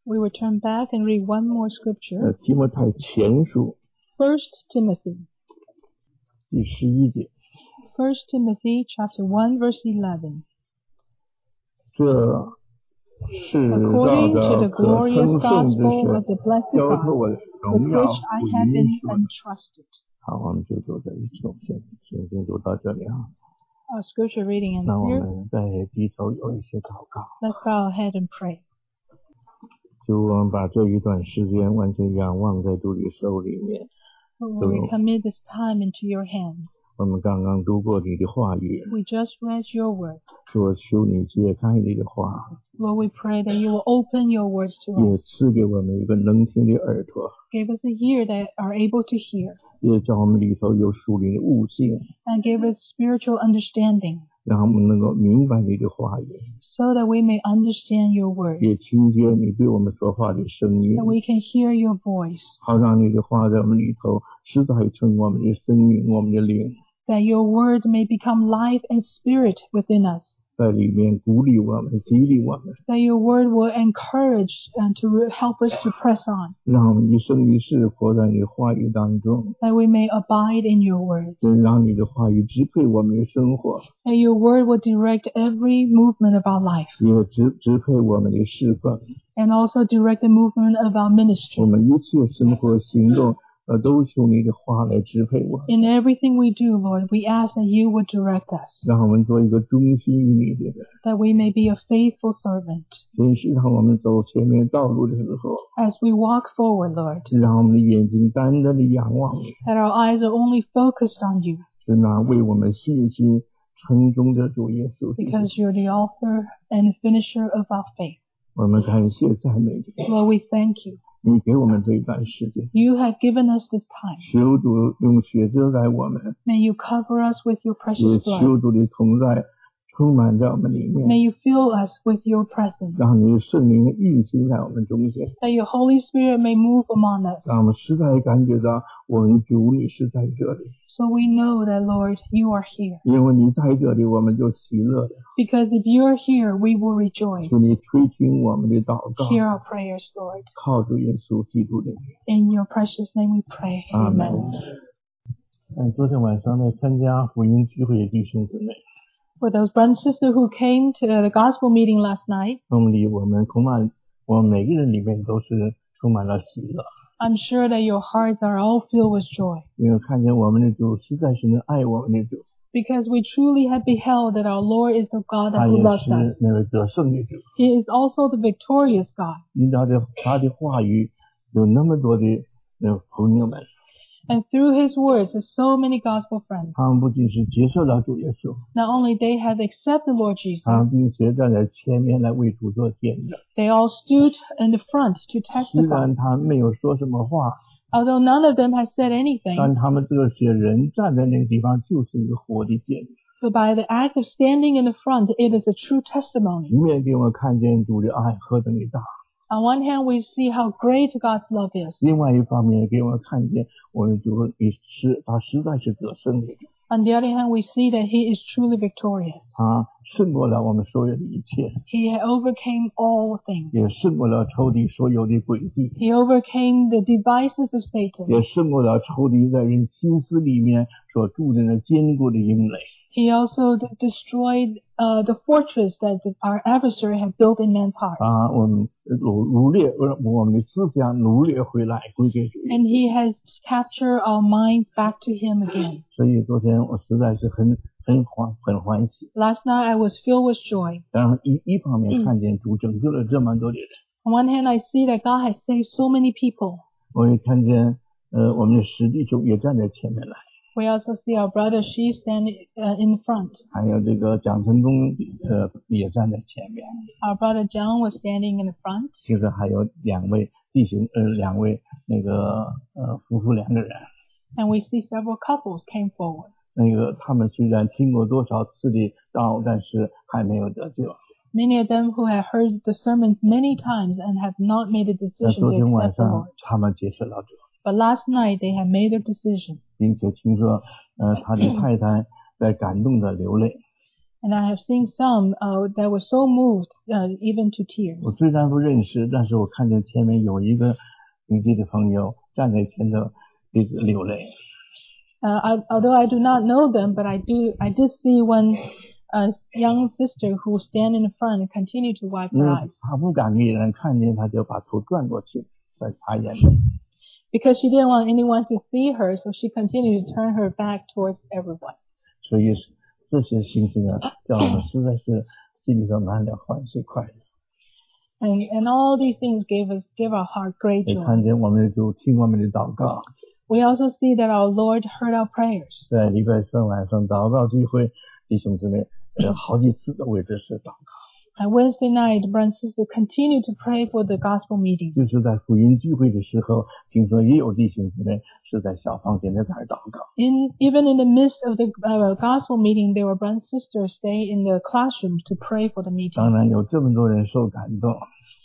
We will turn back and read one more scripture. 提摩太前书 1 Timothy. 第11节， 1 Timothy chapter 1 verse 11. 这是 According to 照 the 着可 glorious 称颂之 gospel of 神 the blessed 交 God, 托我的 with 荣耀 which I 福 have 音 been 说的。 entrusted. 好，我们就坐在一起，我们先读到这里啊。 Our scripture reading ends 那我 here. 们再低头有一些祷告， Let's bow our head and pray. 就我们把这一段时间完全仰望在主你手里面。 Lord, we commit this time into your hands. 我们刚刚读过你的话语， We just read your word. 说求你解开你的话， Lord, we pray that you will open your words to 也 us. 赐给我们一个能听的耳朵， Give us a ear that are able to hear, 也叫我们里头有属灵的悟性， and give us spiritual understanding, 让我们能够明白你的话语， so that we may understand your word, 也听见你对我们说话的声音， that we can hear your voice, 好让你的话在我们里头实在成我们的生命，我们的灵， that your word may become life and spirit within us, 在里面鼓励我们，激励我们， that your word will encourage and to help us to press on, 让我们一生一世活在你的话语当中， that we may abide in your word, 让你的话语支配我们的生活， that your word will direct every movement of our life, 也支配我们的侍奉， and also direct the movement of our ministry. 我们一切生活行动都求你的话来支配我们， In everything we do, Lord, we ask that you would direct us, 让我们做一个忠心于你的人。 that we may be a faithful servant. 真是让我们走前面道路的时候， As we walk forward, Lord, 让我们的眼睛单单的仰望你， that our eyes are only focused on you, 是那为我们信心成终的主耶稣基督。 because you're the author and finisher of our faith. 我们感谢赞美你， Lord, we thank you. 你给我们这一段时间， You have given us this time. 求主用血遮盖我们， May you cover us with your 也 precious 求 blood. 主的同在充满在我们里 May 面， you fill us with your presence, 让你的圣灵运行在我们中间， that your Holy Spirit may move among us, 让我们实在感觉到我们主你是在这里， so we know that, Lord, you are here. 因为你在这里，我们就喜乐了。 Because if you are here, we will rejoice. 求你垂听我们的祷告， Hear our prayers, Lord. 靠主耶稣基督的名。 In your precious name we pray. 阿门 Amen. 昨天晚上呢，参加福音聚会的弟兄姊妹， For those brothers and sisters who came to the gospel meeting last night, 我们恐怕我们每个人里面都是充满了喜乐， I'm sure that your hearts are all filled with joy, 因为看见我们的主实在是能爱我们的主， because we truly have beheld that our Lord is the God 他 that 也 who loves 是 us. 那位得胜的主， He is also the victorious God. 因他的话语有那么多的朋友们， And through his words, there's so many gospel friends. 他们不仅是接受了主耶稣， Not only they have accepted the Lord Jesus, 他们并且站在前面来为主做见证。 they all stood in the front to 虽 testify. 然他没有说什么话， Although none of them has said anything, 但他们这些人站在那个地方就是一个活的见证， but by the act of standing in the front, it is a true testimony. 一面给我们看见主的爱何等的大， On one hand, we see how great God's love is. 另外一方面给我们看见我们主他实在是得胜的， On the other hand, we see that he is truly victorious. 他胜过了我们所有的一切， He overcame all things. 也胜过了仇敌所有的诡计， He overcame the devices of Satan. 也胜过了仇敌在人心思里面所筑的那坚固的营垒。 He also destroyed the fortress that our adversary had built in man's heart. 我们掳掠我们的思想掳掠回来归给主。 And he has captured our minds back to him again. 所以昨天我实在是很欢喜。 Last night I was filled with joy. 当然一方面看见主拯救了这么多的人， On one hand, I see that God has saved so many people. 我也看见我们的实弟兄也站在前面来， We also see our brother, she standing in front. 还有这个蒋成忠也站在前面， Our brother John was standing in the front. 其实还有两位弟兄两位那个夫妇两个人， And we see several couples came forward. 那个他们虽然听过多少次的道，但是还没有得救。 Many of them who have heard the sermons many times and have not made a 那 decision 昨 to 天晚 accept the 上 Lord. 他们接受了主， But last night they have made their decision. 并且听说他的太太在感动的流泪。 And I have seen some that were so moved, even to tears. 我虽然不认识，但是我看见前面有一个女地的朋友站在前头一直流泪。 Although I do not know them, but I did see one young sister who stand in the front and continue to wipe 因 her 为 eyes. 她不敢给人看见，她就把头转过去，在擦眼泪。 Because she didn't want anyone to see her, so she continued to turn her back towards everyone. 所以这些信息呢，叫我们实在是心里头满了欢喜快乐。 And all these things give our heart great 也 joy. 看见我们的主听我们的祷告。 We also see that our Lord heard our prayers. 在礼拜三晚上祷告聚会，弟兄姊妹好几次的为这事祷告。 On Wednesday night, brothers and sisters continue to pray for the gospel meeting. 就是在福音聚会的时候，听说也有弟兄姊妹是在小房间里在祷告。 Even in the midst of the gospel meeting, there were brothers and sisters stay in the classrooms to pray for the 当 meeting. 然有这么多人受感动，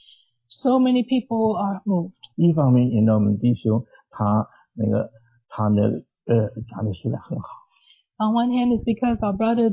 So many people are moved. 一方面引导我们弟兄他讲的实在很好。 On one hand, it's because our brother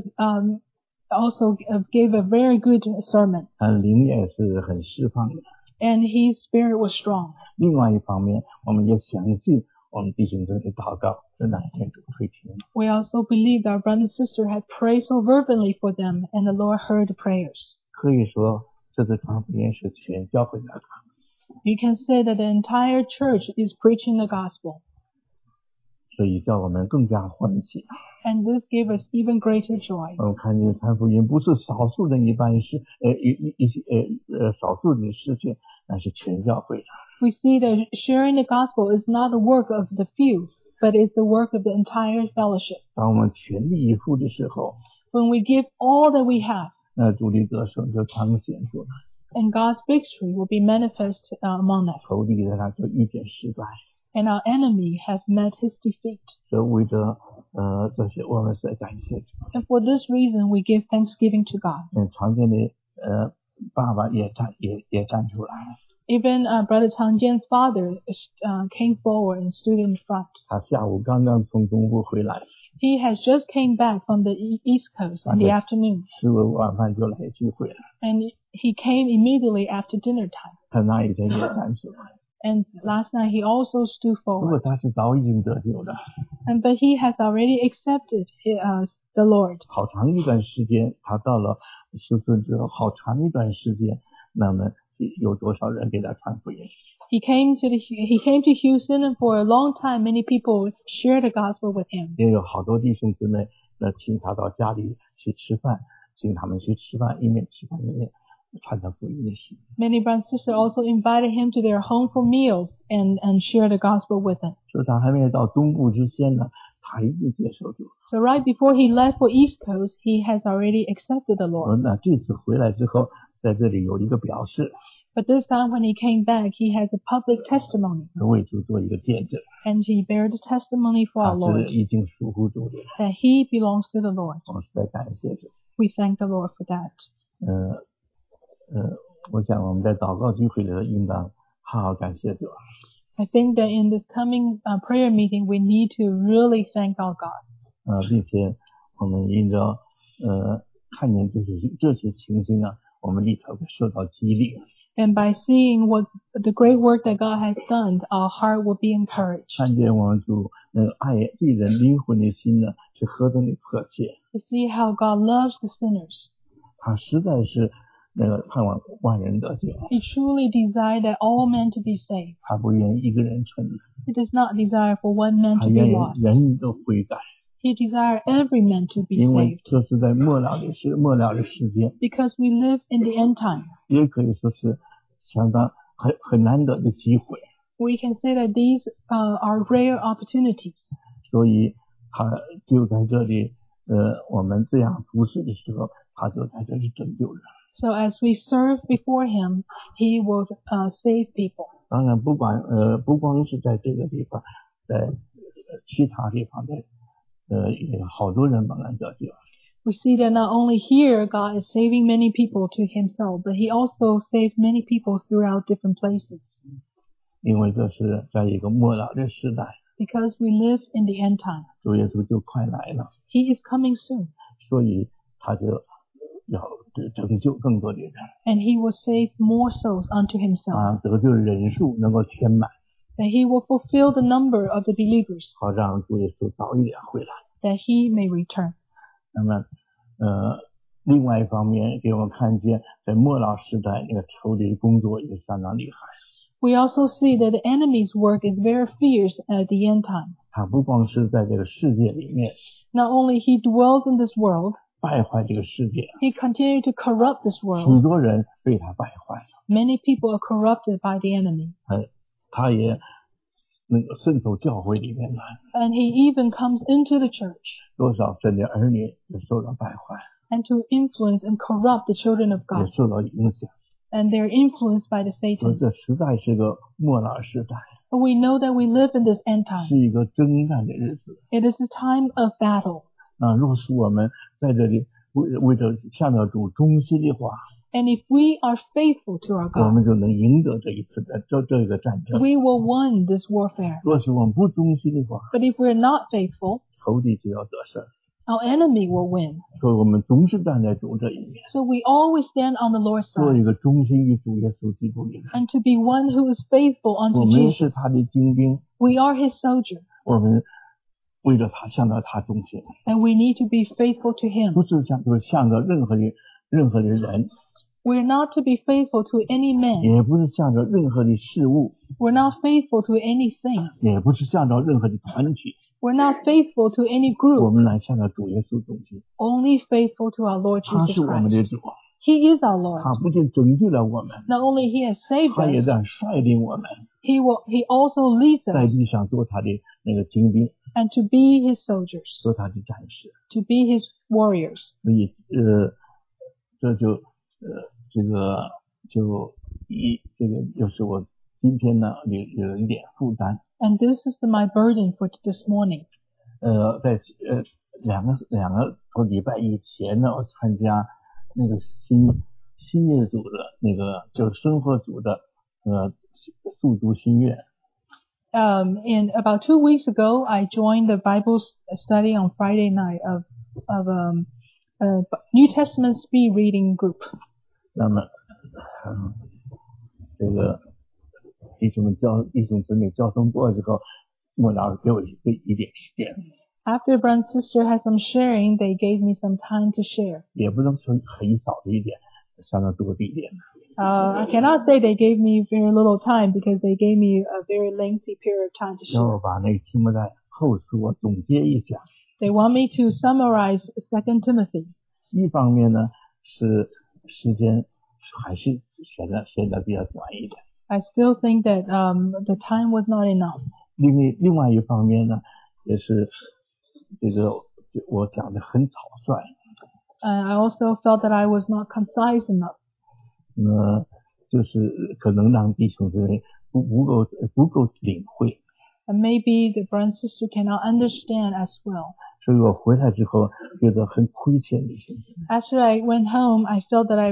also gave a very good sermon, 他灵也是很释放的。 and his spirit was strong. 另外一方面，我们也相信我们弟兄姊妹的祷告是哪一天主会听。 We also believe that our brother and sister had prayed so fervently for them, and the Lord heard the prayers. 可以说，这次传福音是全教会的传。 You can say that the entire church is preaching the gospel, 所以叫我们更加欢喜。 and this gave us even greater joy. 我们看见传福音不是少数人一般事，少数人的事情，那是全教会的。 We see that sharing the gospel is not the work of the few, but is the work of the entire fellowship. 当我们全力以赴的时候， When we give all that we have, 那主的得胜就彰显出来， and God's victory will be manifest among us. 仇敌在他就遇见失败。 And our enemy has met his defeat. 所以为着这些，我们是感谢主。 And for this reason, we give thanksgiving to God. 常见的爸爸也站出来， Even Brother Chang Jian's father came forward and stood in front. 他下午刚刚从中部回来， He has just came back from the East Coast in the afternoon, 吃完晚饭就来聚会了。 and he came immediately after dinner time. 他那一天也站出来。 And last night he also stood 不过 forward. 他是早已经得救的， But he has already accepted the Lord. 好长一段时间，他到了休斯顿之后，好长一段时间，那么有多少人给他传福音？ He came to Houston, and for a long time, many people shared the gospel with him. 也有好多弟兄姊妹请他到家里去吃饭，请他们去吃饭，一面吃饭一面传他福音的事。 Many brothers and sisters also invited him to their home for meals and shared the gospel with them. 所以他还没到东部之前呢，他已经接受主了。 So right before he left for East Coast, he has already accepted the 我 Lord. 那这次回来之后，在这里有一个表示， But this time when he came back, he has a public testimony, 为主做一个见证， and he bears the testimony for 他 our Lord 是已经属乎主的。 that he belongs to the Lord. 我实在感谢主。 We thank the Lord for that. 我想我们在祷告聚会里头应当好好感谢主。 I think that in this coming prayer meeting, we need to really thank our God. 并且我们应着看见这些情形啊，我们立刻会受到激励。 And by seeing what the great work that God has done, our heart will be encouraged. 看见我们主爱罪人灵魂的心呢，是何等的迫切。 To see how God loves the sinners. 他实在是盼望万人得救， He truly desired that all men to be saved. 他不愿意一个人沉沦， He does not desire for one man 他 to be 愿意 lost. 人都悔改， He desires every man to be 因为 saved. 这是在末了的时间， Because we live in the end time. 也可以说是相当很难得的机会。 We can say that these are rare opportunities. 所以他就在这里，我们这样服侍的时候，他就在这里拯救人。 So as we serve before him, he will save people. 当然不光是在这个地方，在其他地方也好多人帮人得救。 We see that not only here God is saving many people to himself, but he also saved many people throughout different places. 因为这是在一个末了的时代， Because we live in the end time. 主耶稣就快来了， He is coming soon. 所以他就要拯救更多的人。 And he will save more souls unto himself. 得救人数能够填满。 That he will fulfill the number of the believers. 好让主耶稣早一点回来。 That he may return. 那么另外一方面给我们看见在末老时代那个仇敌工作也相当厉害。 We also see that the enemy's work is very fierce at the end time. 他不光是在这个世界里面 Not only he dwells in this world, 败坏这个世界， he continued to corrupt this 许 world. 多人被他败坏了。 Many people are corrupted by the enemy. 他也那个渗透教会里面来， And he even comes into the church 多少神的儿女也受到败坏， and to influence and corrupt the children of 也 God. 受到影响。 And they're influenced by the 所以 Satan. 这实在是个末老时代， But we know that we live in this end time. 是一个征战的日子。 It is a time of battle. 若是我们在这里为着向着主忠心的话， And if we are faithful to our 我 God, 们就能赢得这一次的这个战争。 we will win this warfare. 若是我们不忠心的话， But if we're not faithful, 仇敌就要得胜。 our enemy will win. 所以我们总是站在主这一面， So we always stand on the Lord's 做 side. 一个忠心于主耶稣基督的人。 And to be one who is faithful 我 unto 们 Jesus. 是他的精兵， We are his soldier. 我们为了他向着他忠心， And we need to be faithful to him. 不是向着任何的人， We're not to be faithful to any man. 也不是向着任何的事物， We're not faithful to anything. 也不是向着任何的团体， We're not faithful to any 我 group. 们来向着主耶稣忠心。 Only faithful to our Lord 他 Jesus 是我们的 Christ. 主， He is our Lord. 他不仅拯救了我们， Not only he has saved 他也 us, 在率领我们 he also leads 在 us 地上做他的那个精兵， and to be his soldiers, 做他的战士。 to be his warriors. 所以这就这个就是我今天呢有一点负担。 And this is my burden for this morning. 在两个多礼拜以前呢，我参加那个新月组的那个就是生活组的速读新月。 And about 2 weeks ago, I joined the Bible study on Friday night of New Testament speed reading group. 那么，这个弟兄姊妹交通过之后，莫老师给我一点时间。 After brother and sister had some sharing, they gave me some time to share. 也不能说很少的一点，相当多的一点。 I cannot say they gave me very little time because they gave me a very lengthy period of time to 让 share. 我把那个题目在后书总结一下。 They want me to summarize 2 Timothy. 一方面呢是时间还是显得比较短一点。 I still think that the time was not enough. 另外一方面呢，也是这个我讲的很草率。 I also felt that I was not concise enough. 就是可能让弟兄姊妹不够领会。 And maybe the brother and sister cannot understand as well. 所以我回来之后觉得很亏欠弟兄姊妹。 After I went home, I felt that I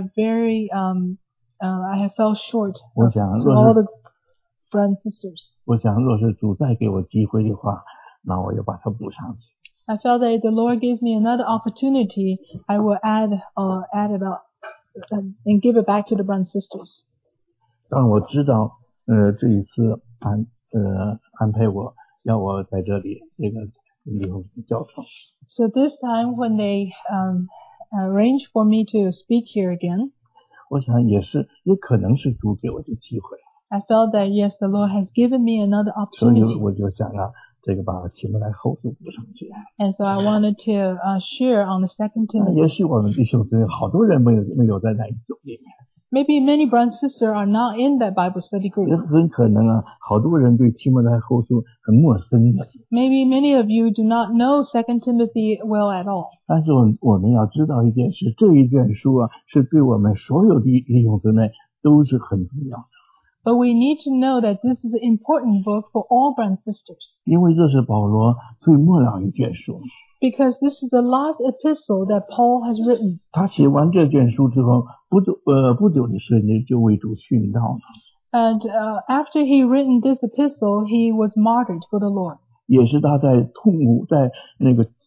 have fell short 我想 to all the brothers and sisters. 我想若是主再给我机会的话，那我要把它补上去。 I felt that if the Lord gives me another opportunity, I will add it up and give it back to the brothers and sisters. 当我知道这一次安排要我在这里这个领教程。 So this time when they arranged for me to speak here again, 我想也可能是主给我的机会。 I felt that yes, the Lord has given me another 所以 opportunity. 我就想这个把题目来后续补上去。 And so I wanted to share on the 2 Timothy. 也许我们弟兄姊妹好多人没有在那一组里面。 Maybe many brothers and sisters are not in that Bible study 也 group. 很可能好多人对提摩太后书很陌生的。 Maybe many of you do not know 2 Timothy well at all. 但是我们要知道一件事，这一卷书是对我们所有的弟兄姊妹都是很重要的。 But we need to know that this is an important book for all brothers and sisters. 因为这是保罗最末了一卷书。 Because this is the last epistle that Paul has written. 他写完这卷书之后，不久的时间就为主殉道了。 And after he written this epistle, he was martyred for the Lord. 也是他在痛苦，在那个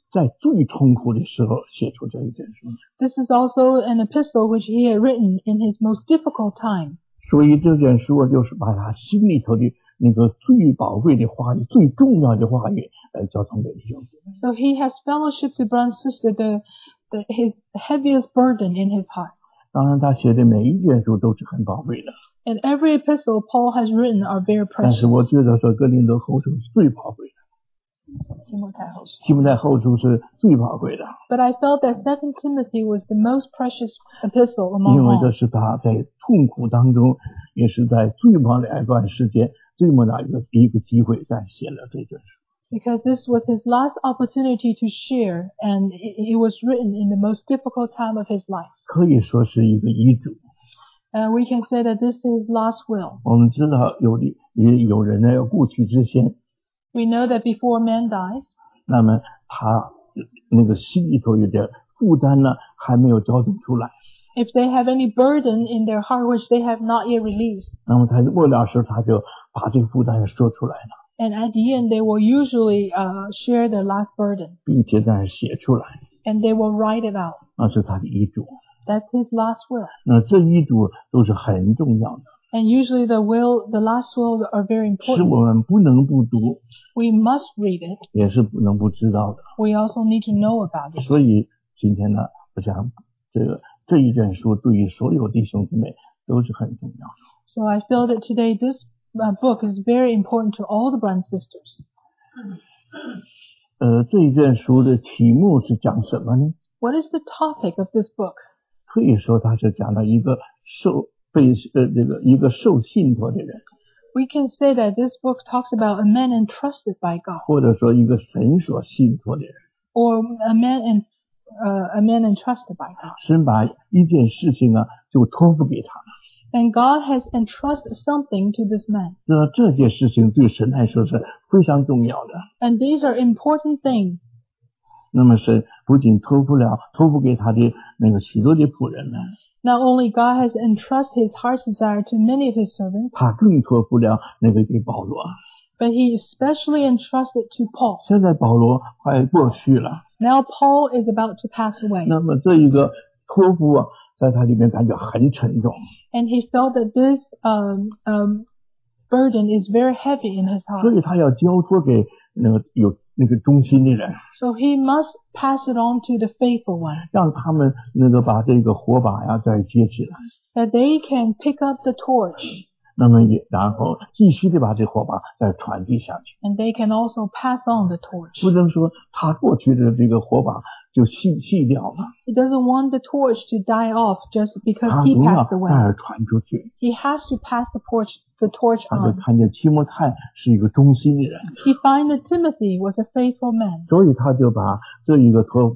在最痛苦的时候写出这一卷书。 This is also an epistle which he had written in his most difficult time. 所以这卷书就是把他心里头的那个最宝贵的话语、最重要的话语来交通给弟兄姊妹。 So he has fellowship to brother and sister, his heaviest burden in his heart. 当然他写的每一卷书都是很宝贵的， And every epistle Paul has written are very 但是 precious. 我觉得说哥林多后书是最宝贵的，提摩太后书是最宝贵的， But I felt that 2 Timothy was the most precious epistle among 因为 all. 这是他在痛苦当中，也是在最忙的一段时间，最么大一个机会，在写了这卷书。 Because this was his last opportunity to share, and it was written in the most difficult time of his life. 可以说是一个遗嘱。 We can say that this is his last will. 我们知道有人呢要故去之前， We know that before man dies, 那么他那个心里头有点负担呢，还没有交动出来。 if they have any burden in their heart which they have not yet released, 那么他末了时他就把这个负担说出来了， and at the end they will usually share their last burden, 并且在写出来， and they will write it out. 那是他的遗嘱。 That's his last will. 那这遗嘱都是很重要的， And usually the last wills are very 是 important. 我们不能不读， We must read it. 也是不能不知道的。 We also need to know about it. 所以今天呢，我想这一卷书对于所有弟兄姊妹都是很重要的。 So I feel that today this book is very important to all the brothers and sisters. 这一卷书的题目是讲什么呢？ What is the topic of this book? 可以说它是讲了一个一个受信托的人， We can say that this book talks about a man entrusted by God, 或者说一个神所信托的人。 or a man entrusted by God. 神把一件事情啊就托付给他了， And God has entrusted something to this man. 这件事情对神来说是非常重要的。 And these are important things. 那么神不仅托付给他的那个许多的仆人呢， Not only God has entrusted his heart's desire to many of his servants, 他更托付了那个给保罗。 but he especially entrusted to Paul. 现在保罗快过去了， Now Paul is about to pass away, 那么这一个托付啊，在他里面感觉很沉重， and he felt that this burden is very heavy in his 所 heart. 以他要交托给有那个忠心的人， So he must pass it on to the faithful one, 让他们把这个火把呀再接起来， that they can pick up the torch, 那么然后继续的把这火把再传递下去， and they can also pass on the torch. 不能说他过去的这个火把就熄掉了， He doesn't want the torch to die off just because 他 he 总要 passed 再 away. 传出去。 He has to pass the torch 他就 on. 看见提摩太是一个忠心的人， He find that Timothy was a faithful man. 所以他就把这个托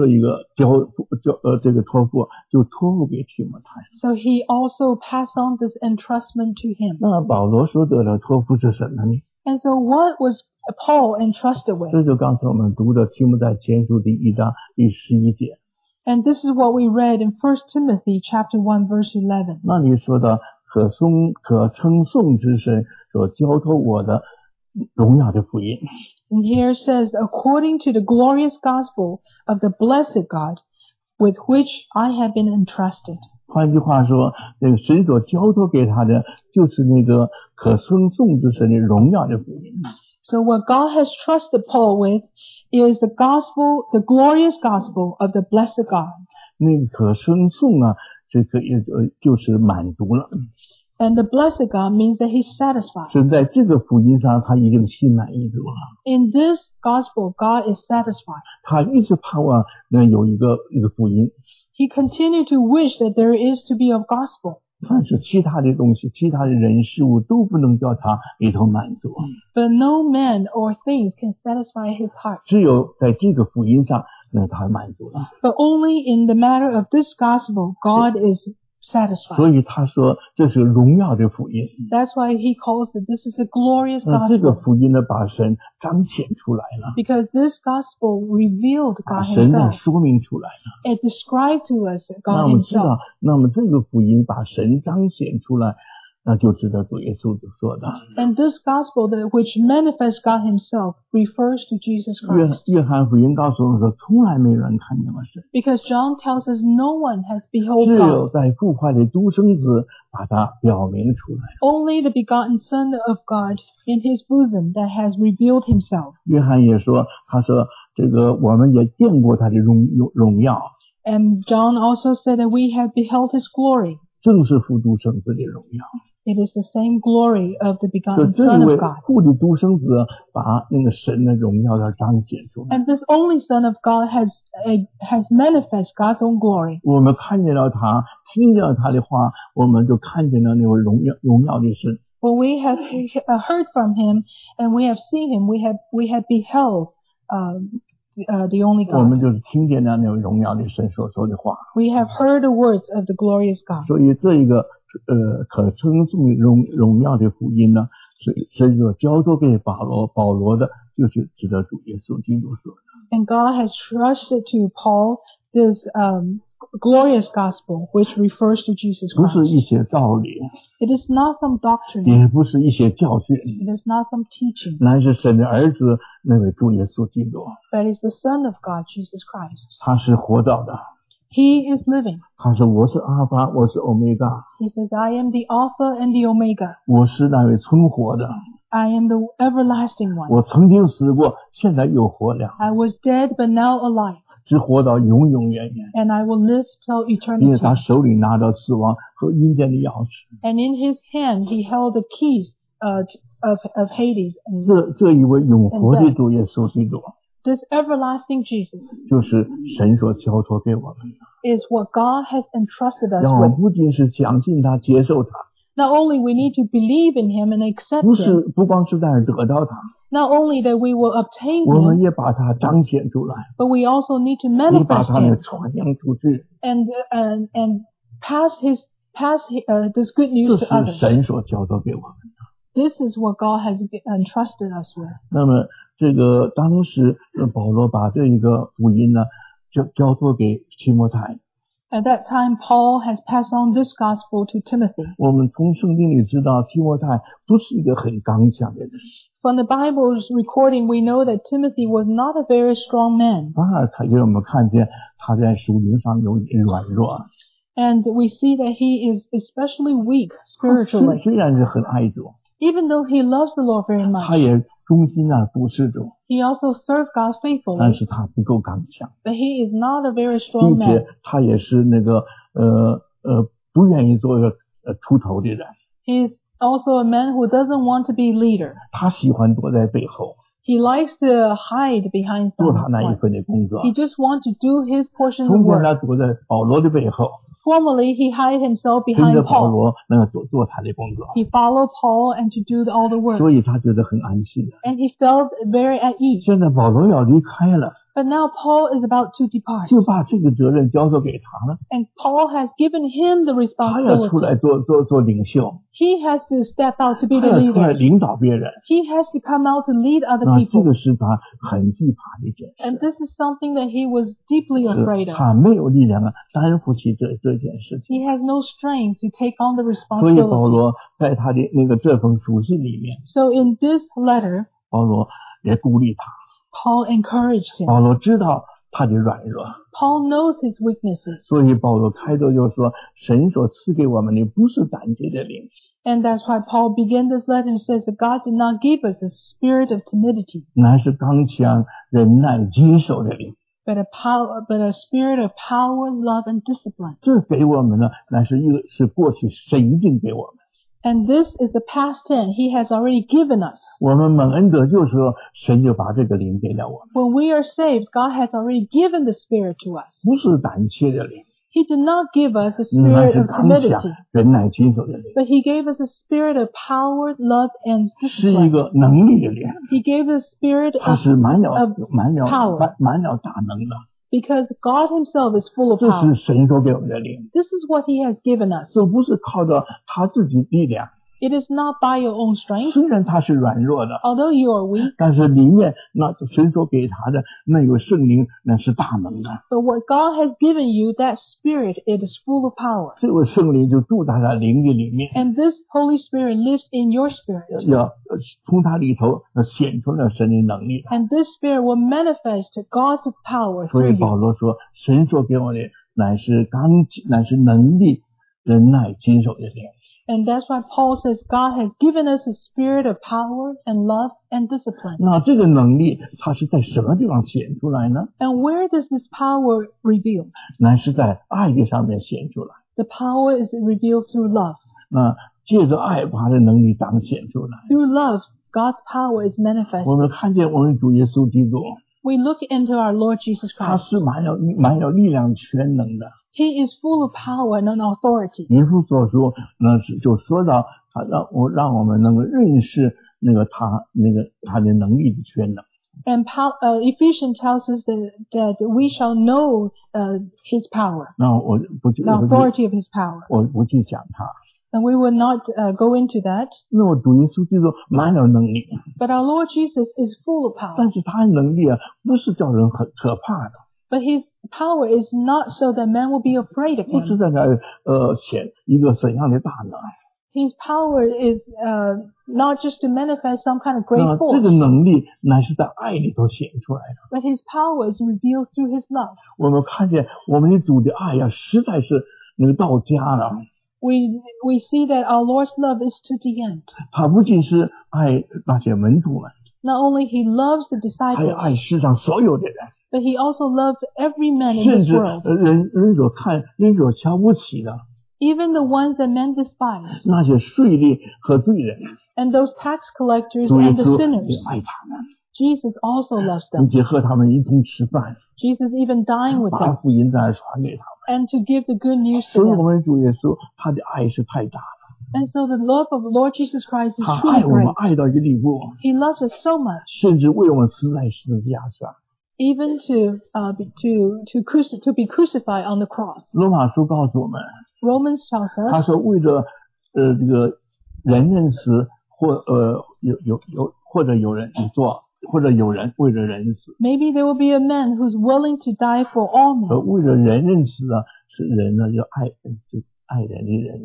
付就托付给提摩太。 So he also passed on this entrustment to him. 那保罗所得的托付是什么呢？ And so what was Paul entrusted with? 这就刚才我们读的提摩太前书第1章第11节， And this is what we read in 1 Timothy chapter 1 verse 11. 那里说到可称颂之神所交托我的荣耀的福音。 And here it says, according to the glorious gospel of the blessed God, with which I have been entrusted. 换句话说，那个神所交托给他的，就是那个可称颂之神的荣耀的福音。 So what God has trusted Paul with is the gospel, the glorious gospel of the blessed God. 那个可称颂啊，这个也就是满足了。 And the blessed God means that he's satisfied. 是在这个福音上，他已经心满意足了。 In this gospel, God is satisfied. 他一直盼望有一个福音， He continued to wish that there is to be a gospel. 但是其他的东西、其他的人事物都不能叫他里头满足， But no man or things can satisfy his heart. 只有在这个福音上，他满足了。 But only in the matter of this gospel, God is satisfied. 所以他说这是荣耀的福音。 That's why he calls it, this is a glorious 那这个 gospel. 福音呢，把神彰显出来了， Because this gospel revealed 把 God 神呢 himself. 说明出来了。 It described to us 那 God 我们知 himself. 道，那么这个福音把神彰显出来， 那就值得主耶稣说的。 And this gospel that which manifests God himself refers to Jesus Christ. 约翰福音告诉我们说，从来没有人看见过神， Because John tells us no one has beheld 只有 God. 在父怀里独生子把它表明出来。 Only the begotten Son of God in his bosom that has revealed himself. 约翰也说，他说这个我们也见过他的荣耀， And John also said that we have beheld his glory. 正是父独生子的荣耀。 It is the same glory of the 就 begotten 这 Son 一位 of God. 父的独生子把那个神的荣耀要彰显出来。 And this only Son of God has manifest God's own glory. 我们看见了他，听见了他的话，我们就看见了那位荣耀的神。 When we have heard from him and we have seen him, we have beheld the only 我们 God. 就是听见了那位荣耀的神所说的话。 We have heard the words of the glorious God. 所以这一个可称颂荣耀的福音呢，是就交托给保罗的，就是指的主耶稣基督说的。 And God has trusted to Paul this glorious gospel, which refers to Jesus 不是 Christ. 一些道理， It is not some doctrine. 也不是一些教训， It is not some teaching, 乃是神的儿子那位主耶稣基督， but it's the Son of God, Jesus Christ. 他是活着的。 He is living. 他说我是阿尔法，我是欧米伽， He says, I am the Alpha and the Omega. 我是那位存活的。 I am the everlasting one. 我曾经死过，现在又活了， I was dead, but now alive. 只活到永永远远。 And I will live till 因为 eternity. 他手里拿着死亡和阴间的钥匙。 And in his hand, he held the keys of Hades. And 这一位永活的主耶稣基督， this everlasting Jesus 就是神所交托给我们的。 is what God has entrusted us 让我们 with. 不仅是相信他、接受他， Not only we need to believe in him and accept 不 him, 是不光是在那儿得到他， not only that we will obtain 我们 him, 也把它彰显出来， but we also need to 你把 manifest 它们 him 传扬出去。 and pass this good 这 news to 是 others. 神所交托给我们的。 This is what God has entrusted us with. 那么这个当时保罗把这一个福音呢，交托给提摩太。 At that time, Paul has passed on this gospel to Timothy. 我们从圣经里知道，提摩太不是一个很刚强的人， From the Bible's recording, we know that Timothy was not a very strong man. 反而他给我们看见他在属灵上有点软弱。 And we see that he is especially weak 他 spiritually. 虽然是很爱主， Even though he loves the Lord very 他 much, 也忠心服侍主， he also served God 但 faithfully, 是他不够刚强， but he is not a very strong 并 man. 且他也是那个不愿意做一个出头的人， He is also a man who doesn't want to be leader. 他喜欢躲在背后 He likes to hide behind 做他那一 someone. 份的工作。 He just wants to do his portion of 从前 work. 他躲在保罗的背后， Formerly, he hid himself 跟 behind 着保 Paul. 罗那个做他的工作， He followed Paul and to do all the work. 所以他觉得很安心。 And he felt very at ease. 现在保罗要离开了， But now Paul is about to depart. 就把这个责任交托给他了， And Paul has given him the 他要出 responsibility. 来做领袖， He has to step out to be 他 the 要出来 leader. 领导别人。 He has to come out to lead other 那这 people. 个是他很惧怕的一件 And 事， this is something that he was deeply afraid 是 of. 他没有力量担负起这件事情。 He has no strength to take on the 所以保 responsibility. 罗在他的那个这封书信里面， So in this letter, 保罗也鼓励他。 Paul encouraged him. 保罗知道他的软弱， Paul knows his weaknesses. 所以保罗开头就说：“神所赐给我们的不是胆怯的灵， And that's why Paul began this letter and says that God did not give us a spirit of timidity, 乃是刚强、忍耐、接受的灵。 but a spirit of power, love, and discipline. 这给我们呢，乃是是过去神已经给我们。 And this is the past tense He has already given us. 我们蒙恩得救时候，神就把这个灵给了我们， When we are saved, God has already given the spirit to us. 不是胆怯的灵， He did not give us a 乃 spirit 是 of 刚强 timidity, 忍耐、接受的灵， but He gave us a spirit of power, love, and 是一 discipline. 个能力的灵， He gave us a spirit 它 of 是满了 power. 大能的， because God Himself is full of 这 power. 是神所给我们的灵， This is what He has given us. 这不是靠着他自己力量， It is not by your own strength, 虽然他是软弱的， although you are weak, 但是里面那神所给他的那个圣灵那是大能的， but what God has given you, that Spirit, it is full of power. 这位圣灵就住在他灵的里面， And this Holy Spirit lives in your spirit. 要从他里头显出了神的能力。 And this Spirit will manifest God's power 所 through 以保 you. 罗说，神所给我的乃是能力、忍耐、谨守的灵。 And that's why Paul says God has given us a spirit of power and love and discipline. 那这个能力它是在什么地方显出来呢？ And where does this power reveal? 乃是在爱的上面显出来。 The power is revealed through love. 那借着爱把他的能力彰显出来。 Through love, God's power is 我 manifested. 们看见我们主耶稣基督， We look into our Lord Jesus 他 Christ. 是蛮有力量、全能的。 He is full of power and authority. 以弗所书就说到他让我们能够认识他的能力的全能。 And Ephesians tells us that we shall know His power, 那我不 the authority of His power. 我不去讲他。 And we will not go into that. 那我主耶稣基督蛮有能力， But our Lord Jesus is full of power. 但是他的能力不是叫人很可怕的， But His power is not so that man will be afraid of 不是 Him. 在那显一个怎样的大能。 His power is not just to manifest some kind of great 那这 force, 个能力乃是在爱里头显出来的。 but His power is revealed through His love. 我们看见我们的主的爱实在是到家了。 We see that our Lord's love is to the end. 他不仅是爱那些门徒们， Not only He loves the 还有 disciples, 爱世上所有的人， but He also loves every man in 甚 this 至 world, 人所瞧不起的 even the ones that men despise, 那些税吏和罪人， and those tax collectors 主耶 and the 稣 sinners. 也爱他们， Jesus also loves 并 them. 且和他们一同吃饭， Jesus even dying with 把 them 福音再传给他们。 and to give the good news to 所以我 them. 们主耶稣他的爱是太大了， And so the love of Lord Jesus Christ is 他 truly 爱我们 great. 爱到一个地步， He loves us so much, 甚至为我们死在十字架上。 even to be crucified on the cross. 罗马书告诉我们， Romans tells 他 us 说为着这个人认死，或者有人做，或者有人为了人死， maybe there will be a man who's willing to die for all men. 为了人认死是人呢要爱人的人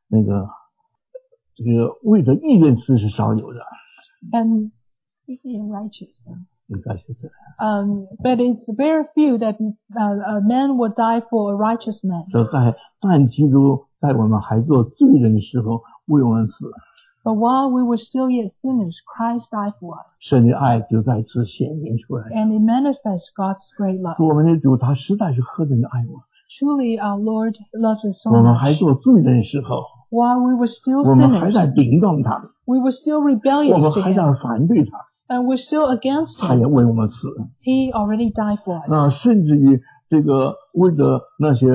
这个为了义认死是少有的， And righteous. 应该是这样。 But it's very few that a man will die for a righteous man. 但基督在我们还做罪人的时候为我们死， But while we were still yet sinners, Christ died for us. 神的爱就再次显明出来。 And it manifests God's great love. 我们的主他实在是何等的爱我们， Truly, our Lord loves us so 我们还 much. 做罪人的时候， While we were still 我们还在 sinners, 顶撞他， we were still 我 rebellious 们 to 还在 Him, 反对他， and we're still against 他也 Him. 为我们死。 He already died for us. 那甚至于为了那些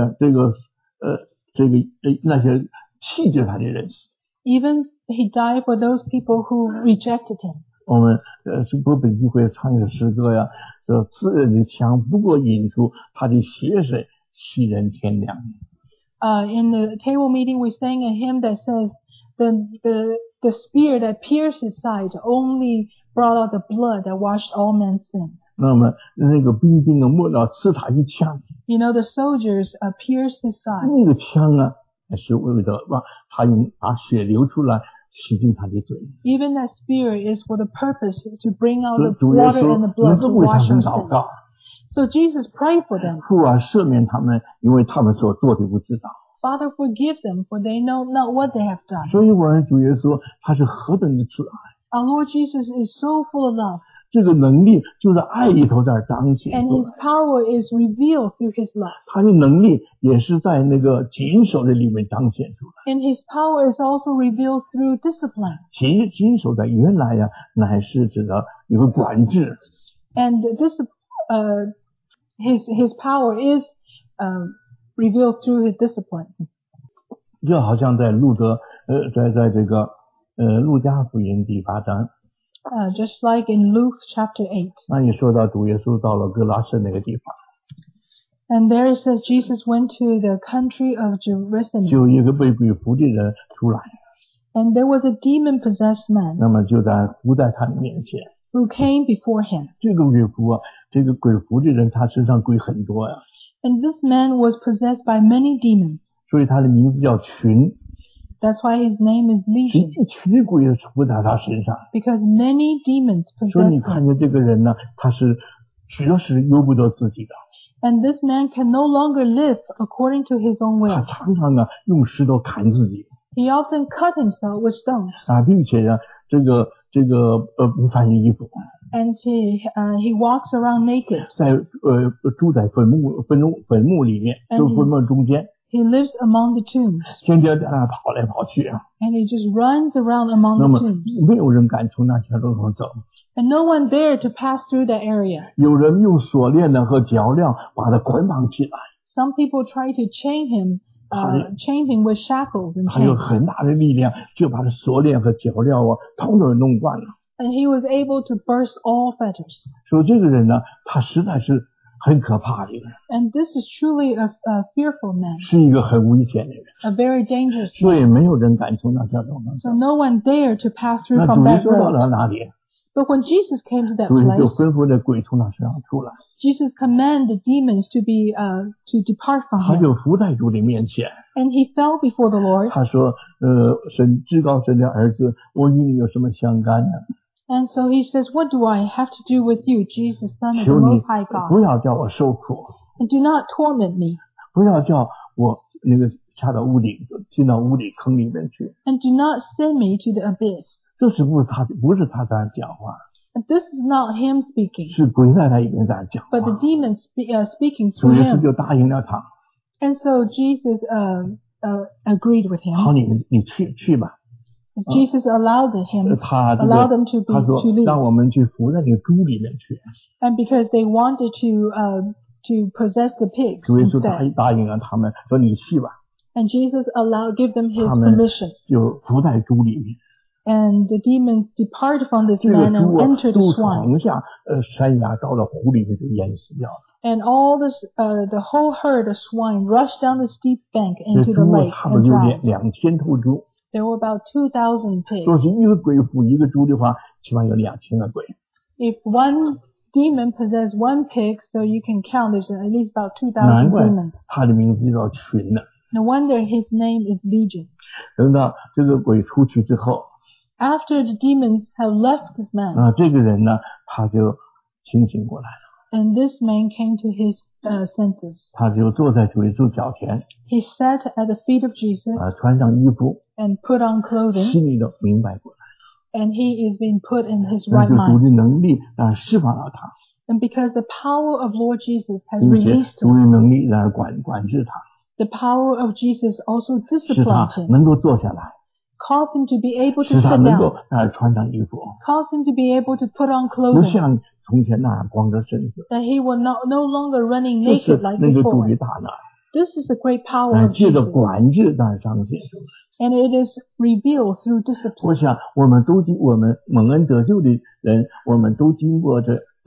那些弃绝他的人， Even He died for those people who rejected Him. 我们中国本地会唱一首诗歌呀，说刺人的枪不过引出他的血水，吸人天良。 In the table meeting, we sang a hymn that says, the spear that pierced His side only brought out the blood that washed all men's sin. 那么那个兵末了刺他一枪， You know, the soldiers pierced His side. 那个枪是为了他把血流出来，洗净他的罪。 Even that spear is for the purpose to bring out 所以 the 主耶 water and the 稣 blood 能 to 够为他 wash 们 our 祷 sins. 告， So Jesus prayed for them. 父赦免他们，因为他们所做的不知道。 Father, forgive them, for they know not what they have done. 所以我们主耶稣他是何等的慈爱， Our Lord Jesus is so full of love, 这个能力就在爱里头在彰显 and 出 His 来。 power is revealed through His love. 他的能力也是在那个谨守的里面彰显出来。 And His power is also revealed through discipline. 谨守在原来乃是指的一个管制， And His power is revealed through His discipline. 就好像在在这个路加福音第8章， Just like in Luke chapter 8. 那也说到主耶稣到了哥拉森那个地方， And there it says Jesus went to the country of Jerusalem. 就有一个被鬼附的人出来， And there was a demon-possessed man 那么就伏在他的面前。 who came before him. 这个鬼蝠啊，这个鬼蝠的人他身上鬼很多呀， And this man was possessed by many demons. 所以他的名字叫群。 That's why his name is 群 Legion, 群鬼伏在他身上。 because many demons 所以你 possessed 看 him. 见这个人呢，他是绝是由不得自己的， And this man can no longer live according to his own 他 will. 常常呢用石头砍自己 He often cut himself with stones, 啊，并且呢不穿衣服， and he walks around naked. 住在坟墓里面，就坟墓中间， He lives among the tombs, 天天在那跑来跑去啊。 and he just runs around among 那 the 么 tombs. 没有人敢从那条路上走， And no one dared to pass through that area. 有人用锁链呢和脚镣把他捆绑起来， Some people try to chain him with shackles and 他有 chains. 很大的力量，就把这锁链和脚镣啊统统弄断了。 And he was able to burst all fetters. 所以这个人呢，他实在是很可怕的一个人， And this is truly a fearful man, 是一个很危险的人， a very dangerous 所 man. 以没有人敢从那条路上 So 走。 no one dared to pass through 那 from 主耶 that 稣到 road. 了哪里？ But when Jesus came to that 主耶稣就 place, 吩咐那鬼从他身上出来， Jesus commanded the demons to depart from 他 him. 就伏在主的面前， And he fell before the Lord. 他说：神至高神的儿子，我与你有什么相干呢？ And so he says, What do I have to do with you, Jesus, Son of the 求你 Most High 不 God? 要叫我受苦， And do not torment me. 不要叫我下到进到屋里坑里面去。 And do not send me to the abyss. 这是不是他在那讲话， And this is not him speaking, 是鬼在他里面在那讲 but the 话。 demons speaking 主 through 耶稣 him. 就答应了他， And so Jesus agreed with 好， him. 你去吧。 Jesus allowed him, 他 allowed them to 他说 leave. 让我们去伏在那个猪里面去。 And because they wanted to possess the pigs 主耶稣 instead. 答应了他们，说你去吧， And Jesus give them his 他们 permission. 就伏在猪里面。 And the demons depart from this 这个 man and 猪啊 enter the 都 swine. 闯下山崖，到了湖里面就淹死掉了。 And all this, the whole herd of swine rushed down the steep bank 这 into the 猪啊 lake 差不 and 多有 drowned. 2000头猪， There were about 2,000 若 pigs. 是一个鬼附一个猪的话，起码有2000个鬼。 If one demon possessed one pig, so you can count there's at least about 难 2,000 怪 demons. 他的名字叫群呢。 No wonder his name is Legion. 等到这个鬼出去之后， After the demons have left this man, 这个人呢，他就清醒过来了， and this man came to his senses. 他就坐在主耶稣脚前， He sat at the feet of Jesus 穿上衣服， and put on clothing, 心里都明白过来， and he is being put in his 那 right 就主 mind. 的能力释放了他， And because the power of Lord Jesus has 并且 released 主 him, 的能力管制他， the power of Jesus also 使他 disciplined him, 能够坐下来， caused him to be able to 使他 sit 能够 down, 穿上衣服， caused him to be able to put on 不 clothing, 像从前那样光着身子。 that he will no longer running 这是 naked like 那个主 before. 的大能， This is the great power of 借着 Jesus, 管制但彰显出来。 and it is revealed through 我 discipline. 想我们蒙恩得救的人，我们都经过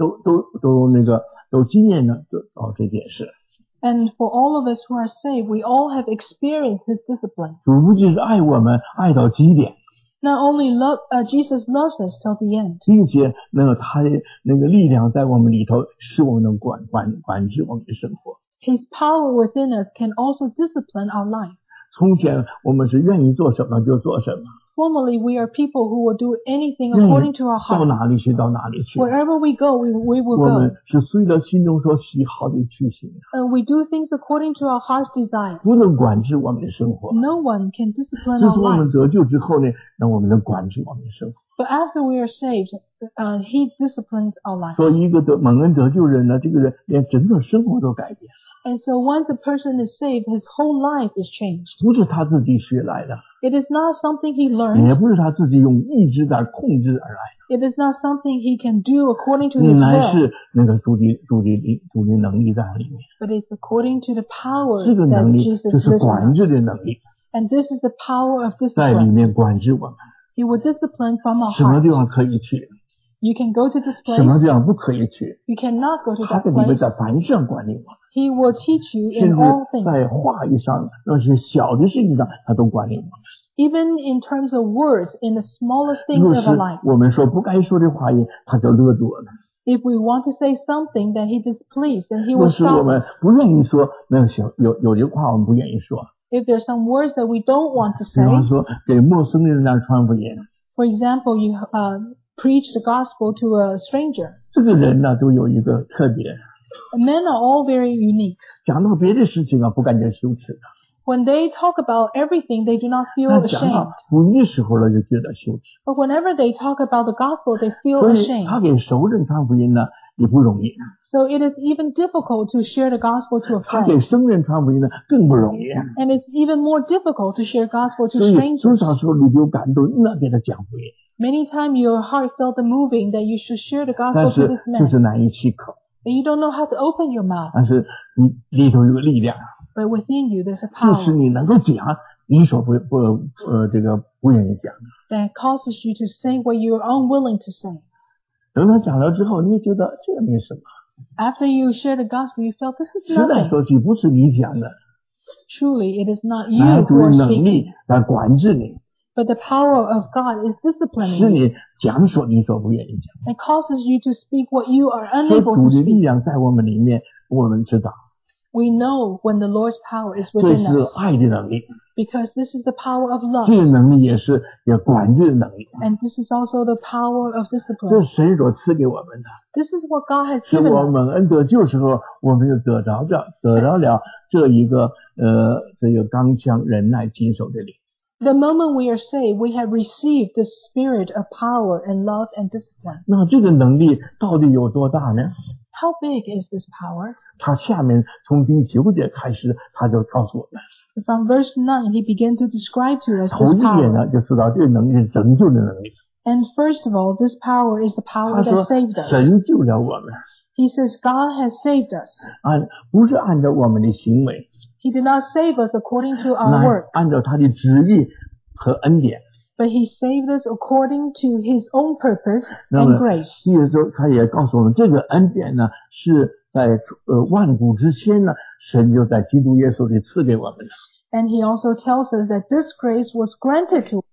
都经验了这件事。 And for all of us who are saved, we all have experienced his discipline. 主不仅是爱我们，爱到极点， Not only Jesus loves us till the end, 并且他的力量在我们里头，使我们能管制我们的生活。 his power within us can also discipline our life. 从前我们是愿意做什么就做什么， Formerly, we are people who will do anything 愿 according 意 to our 到 heart. 哪里去到哪里去。 Wherever we go, we will 我们 go. 是随着心中所喜好的去行， We do things according to our heart's desire. 不能管制我们的生活。 No one can discipline 自 our 从我 life. 们得救之后呢，让我们能管制我们的生活。 But after we are saved, he disciplines our life. 所以一个蒙恩得救人呢，这个人连整个生活都改变， And so once a person is saved, his whole life is changed. 不是他自己学来的， It is not something he 也 learned. 不是他自己用意志在控制而来 It is not something he can do according to 的， his 乃 will. 是主的能力在里面。 But it's according to the power 这个 that 能力 Jesus 就是 lives 管 in us. 制的能力， And this is the power of 在里 discipline. 面管制我们， He will discipline from our 什么 heart. 地方可以去， You can go to this 什么 place. 地方不可以去， You cannot go to 他 that 在里面 place. 在凡事上管理我们。 He will teach you 甚 in 至 all things. 在话语上那些小的事情上，他都管理我们。 Even in terms of words, in the smallest things 若 of our 是 life. 我们说不该说的话语，他就勒住我们。 If we want to say something that he displeased, then he 若 will 是我 stop 们 us. 不愿意说，那有的话我们不愿意说。 If there's some words that we don't want to 比方 say, 说给陌生人那传福音， for example, you preach the gospel to a stranger. 这个人呢都有一个特别， Men are all very unique. 讲到别的事情啊不感觉羞耻的， When they talk about everything, they do not feel 那讲 ashamed. 到福音的时候呢就觉得羞耻。 But whenever they talk about the gospel, they feel 所以他 ashamed. 给熟人传福音呢也不容易， So it is even difficult to share the gospel to a 他给 friend. 生人传福音呢更不容易。 And it's even more difficult to share gospel to 所以多 strangers. 少时候你就感动，那给他讲福音， Many times your heart felt the moving that you should share the 但 gospel to 是 this 就是 man. 难以启口。 And you don't know how to open your mouth. 但是你里头有个力量， But within you, there's a 就是 power 你能够讲你所不愿意讲的。 that causes you to say what you're unwilling to say. 等他讲了之后，你也觉得这没什么。 After you share the gospel, you felt this is 实在 nothing. 说句，不是你讲的， Truly, it is not 来 you 主 who are 能力 speaking. 来管制你， But the power of God is 使 disciplining you 你讲说你所不愿意讲。 and causes you to speak what you are 所以 unable 主 to 的力 speak. 量在我们里面，我们知道 We know when the Lord's power is 这 within 是 us 爱的能力， because this is the power of 这 love 个能力也是管制的能力， and this is also the power of 这 discipline. 是神所赐给我们的。 This is what God has 使 given 我们 us. 恩得救时候，我们就得着了这一个刚强忍耐谨守的灵。 The moment we are saved, we have received the spirit of power and love and discipline. 那这个能力到底有多大呢？ How big is this power? 他下面从第9节开始，他就告诉我们， From verse 9, he began to describe to us 头 this 一点 power. 呢就说到这个能力是拯救的能力。 And first of all, this power is the 他 power 说 that saved us. 拯救了我们， He says God has saved us. 不是按照我们的行为， He did not save us according to our 来 work, 按照他的旨意和恩典。 but he saved us according to his own purpose 那 and 么 grace. 意思说，他也告诉我们，这个恩典呢是在万古之前呢，神就在基督耶稣里赐给我们的。 And he also tells us that this grace was granted to us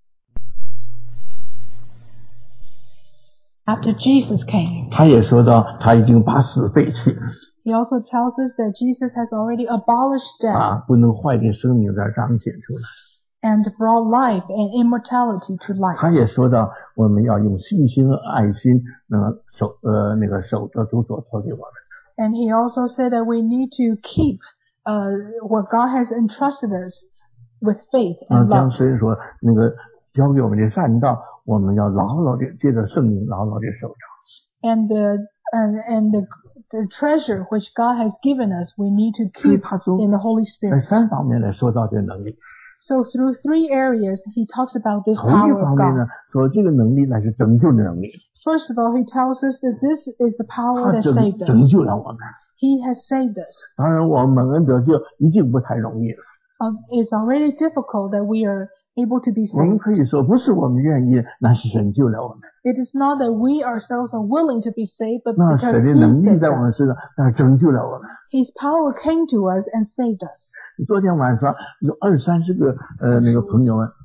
after Jesus came. 他也说到，他已经把死废去了 He also tells us that Jesus has already abolished death 不能坏的生命在彰显出来。 and brought life and immortality to 他 life. 也说到，我们要用信心和爱心，守着主所托给我们。 And he also said that we need to keep what God has entrusted us with faith and 将 love. 神所交给我们的善道，我们要牢牢的借着圣灵，牢牢的守着。 And the treasure which God has given us, we need to 所以 keep 他从 in the Holy 在 Spirit. 3方面来说到这个能力。 So through 3 areas, he talks about this 头一 power 方 of 面呢 God.， 说这个能力乃是拯救的能力， First of all, he tells us that this is the power 他 that 拯 saved 拯 us. 救了我们。 He has saved us. 当然，我们蒙恩得救已经不太容易了。 It's already difficult that we are able to be 我们 saved. 可以说，不是我们愿意，乃是神救了我们。 It is not that we ourselves are willing to be saved, but 那 because 神的 he 能力 saved 在我们 us. 身上，那拯救了我们。 His power came to us and saved us. 昨天晚上有20-30个朋友们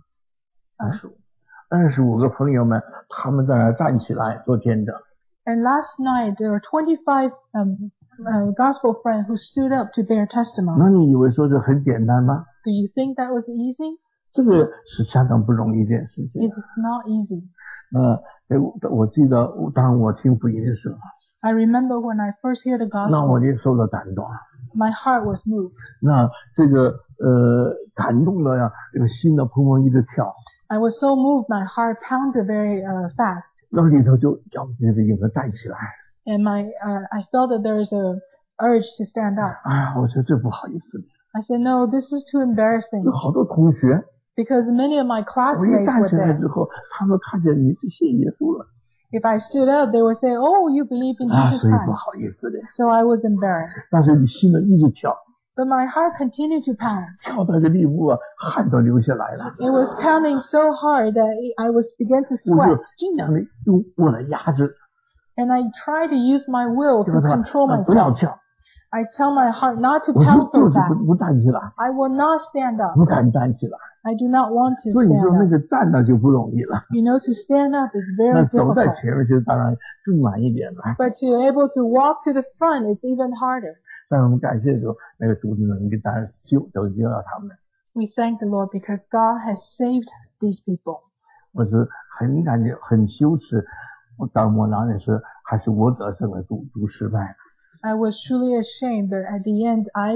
，25个朋友们，他们在那站起来做见证。 And last night, there were 25 gospel friends who stood up to bear testimony. 那你以为说这很简单吗？ Do you think that was easy? 这个是相当不容易一件事情。 It is not easy. 我记得当我听福音的时候， I remember when I first heard the 那我 gospel, 就受了感动。 my heart was moved. 那这个感动的呀，这个心呢砰砰一直跳， I was so moved, my heart pounded very fast. 那里头就叫这应该站起来。 And I felt that there is a urge to stand up. 哎呀，我说这不好意思， I said, no, this is too embarrassing 有好多同学， because many of my 我一 classmates 站 were 起来 there. 之后，他们看见你是信耶稣了， If I stood up, they would say, oh, you believe in 所 Jesus 以不 Christ. 好意思的。 So I was embarrassed. 但是你心呢一直跳， But my heart continued to pound. 跳到一个地步啊，汗都流下来了。 It was pounding so hard that I began to 我 sweat. 就尽量的用我来压制， And I tried to use my will 叫 to 他 control 不要 myself. 跳。 I tell my heart not to 我就 counsel 是 that. 不站起来， I will not stand up. 不敢站起来。 I do not want to 所以你说 stand 那 up. 个站那就不容易了。 You know, to stand up is 那 very 走在 difficult. 前面就当然更难一点了。 But to able to walk to the front is even harder. 但我们感谢主，那个主能给大家拯救到他们。 We thank the Lord because God has saved these people. 我是很感觉很羞耻，我到末了的是还是我得胜了，主失败了。 I was truly ashamed that at the end I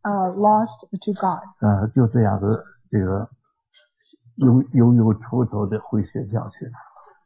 lost to God. 就这样子，这个忧愁的回学校去了。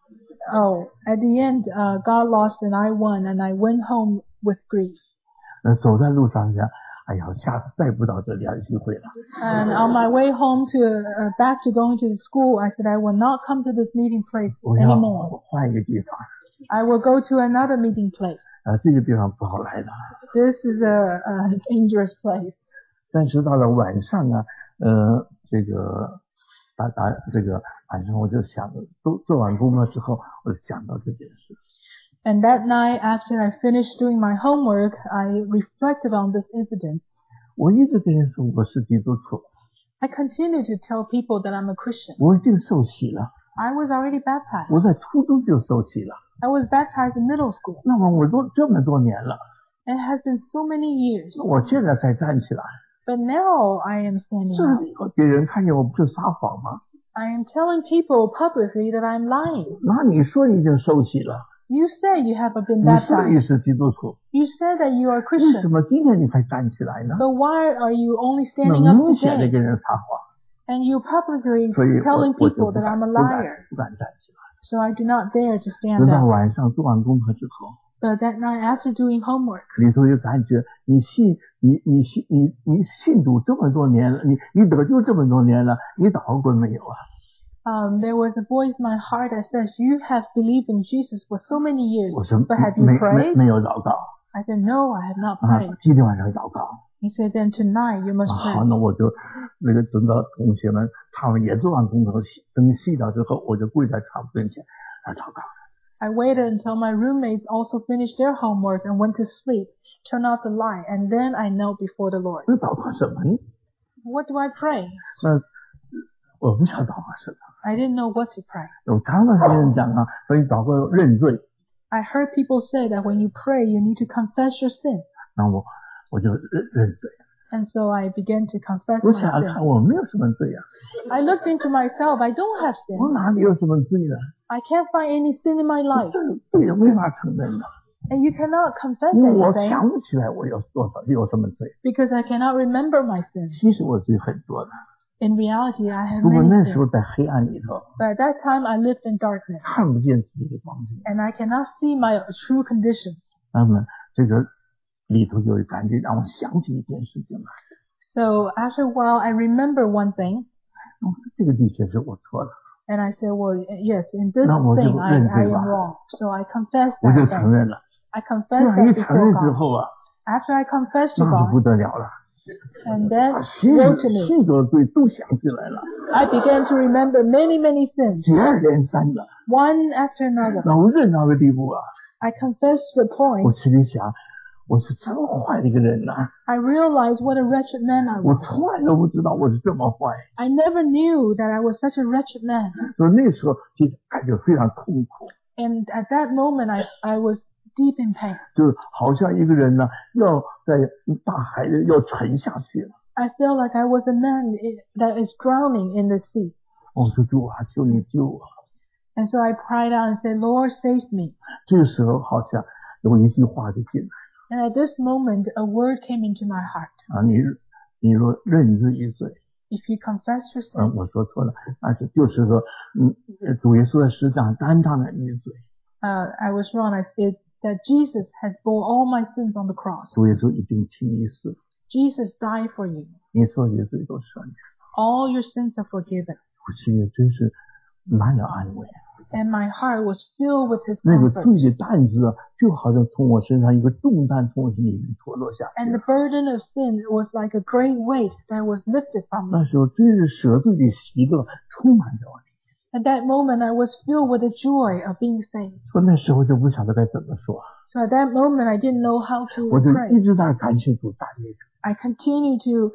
Oh, at the end, God lost and I won, and I went home with grief. 走在路上想，哎呀，下次再不到这里来聚会了。 And on my way home to back to going to the school, I said I will not come to this meeting place 我要 anymore. 换一个地方。 I will go to another meeting place. 这个地方不好来的。 This is a dangerous place. 但是到了晚上啊，这个这个晚上我就想，都做完功课之后，我就想到这件事。 And that night, after I finished doing my homework, I reflected on this incident. 我一直跟人说我是基督徒， I continued to tell people that I'm a Christian. 我已经受洗了， I was already baptized. 我在初中就受洗了。 I was baptized in middle school. 那么我都这么多年了， It has been so many years. 我现在才站起来， But now I am standing 这 up. 给人看见我不是撒谎吗？ I am telling people publicly that I'm lying. 那你说你已经受洗了， You say you have been 你说你 baptized. 是基督徒， You say that you are 为什 Christian. 么今天你才站起来呢？ But why are you only 那 standing up 明显的 today? 给人撒谎， And you publicly 所以 telling 我就 people that I'm a liar. 不敢站起来。 So I do not dare to 等 stand 到 up. 晚上做完功课之后， But that night after doing homework, 里头有感觉，你信主这么多年了，你得救这么多年了，你祷告过没有啊？ there was a voice in my heart that says, you have believed in Jesus for so many years, 我说 but have you prayed? 没有祷告 I said, no, I have not 啊 prayed. 今天晚上祷告。 He said, then tonight you must 好， pray. 那我就那个等到同学们他们也做完功课，灯熄了之后，我就跪在床跟前祷告。 I waited until my roommates also finished their homework and went to sleep, turned off the light, and then I knelt before the Lord. 那祷告什么呢？ What do I pray? 那我不想祷告什么。 I didn't know what to pray. 我常常跟人讲啊，所以祷告要认罪。 I heard people say that when you pray, you need to confess your sin. 那我就认罪。 And so I began to confess 我 my 想想 sin. 看，我没有什么罪啊， I looked into myself. I don't have 我 sin. 哪里有什么罪呢？ I can't find any sin in my life. 这个罪没法承认的， And you cannot confess 因为我 anything 想不起来我有什么罪。 because I cannot remember my sin. 其实我罪很多的， In reality, I have 不过 many 那时候 sins. 在黑暗里头， But at that time, I lived in darkness. 看不见自己的光景。 And I cannot see my true conditions. 那么这个里头就感觉让我想起一件事情来。 So after a while, I remember one thing. 这个的确是我错了， And I said, well, yes, in this 那我就 thing, I 认罪 am 吧。 wrong. So I confessed 我就 that 承 thing. 认了。 I 这 confessed 样一 that 承 before 认之 God. 后啊， After I confessed to 那是 God, 不得了了， and then 把许 woe to me. 许多罪都想起来了， I began to remember many, many sins, 接二连三的， one after another. 那我认到个地步啊， I confessed to the 我 point 心里想，我是这么坏的一个人呐、 I realized what a wretched man I 我 was. 从来都不知道我是这么坏， I never knew that I was such a wretched man. 所以那时候就感觉非常痛苦， And at that moment, I was deep in pain. 就好像一个人呢要在大海里要沉下去了。 I felt like I was a man that is drowning in the sea. 我说主啊，求你救我。 And so I cried out and said, Lord, save me. 这个时候好像有一句话就进来 And at this moment, a word came into my heart. 啊，你若认自己罪， If you confess your sin, 我说错了，但是就是说，主耶稣在十字架上担当了你的罪， I was wrong. I said that Jesus has bore all my sins on the cross. 主耶稣已经替你死， Jesus died for you. 你所有的罪都赦免。 All your sins are forgiven. 我心里真是满有安慰。 And my heart was filled with his 那个 comfort. 罪的担子啊，就好像从我身上一个重担从我身里面脱落下 And 去 the。burden of sin was like a great weight that was lifted from me. 那时候真是赦罪的喜乐充满着我里。 At that moment, I was filled with the joy of being saved. 说那时候就不晓得该怎么说， So at that moment, I didn't know how to 我就一 pray. 直在感谢主赞美主， I continued to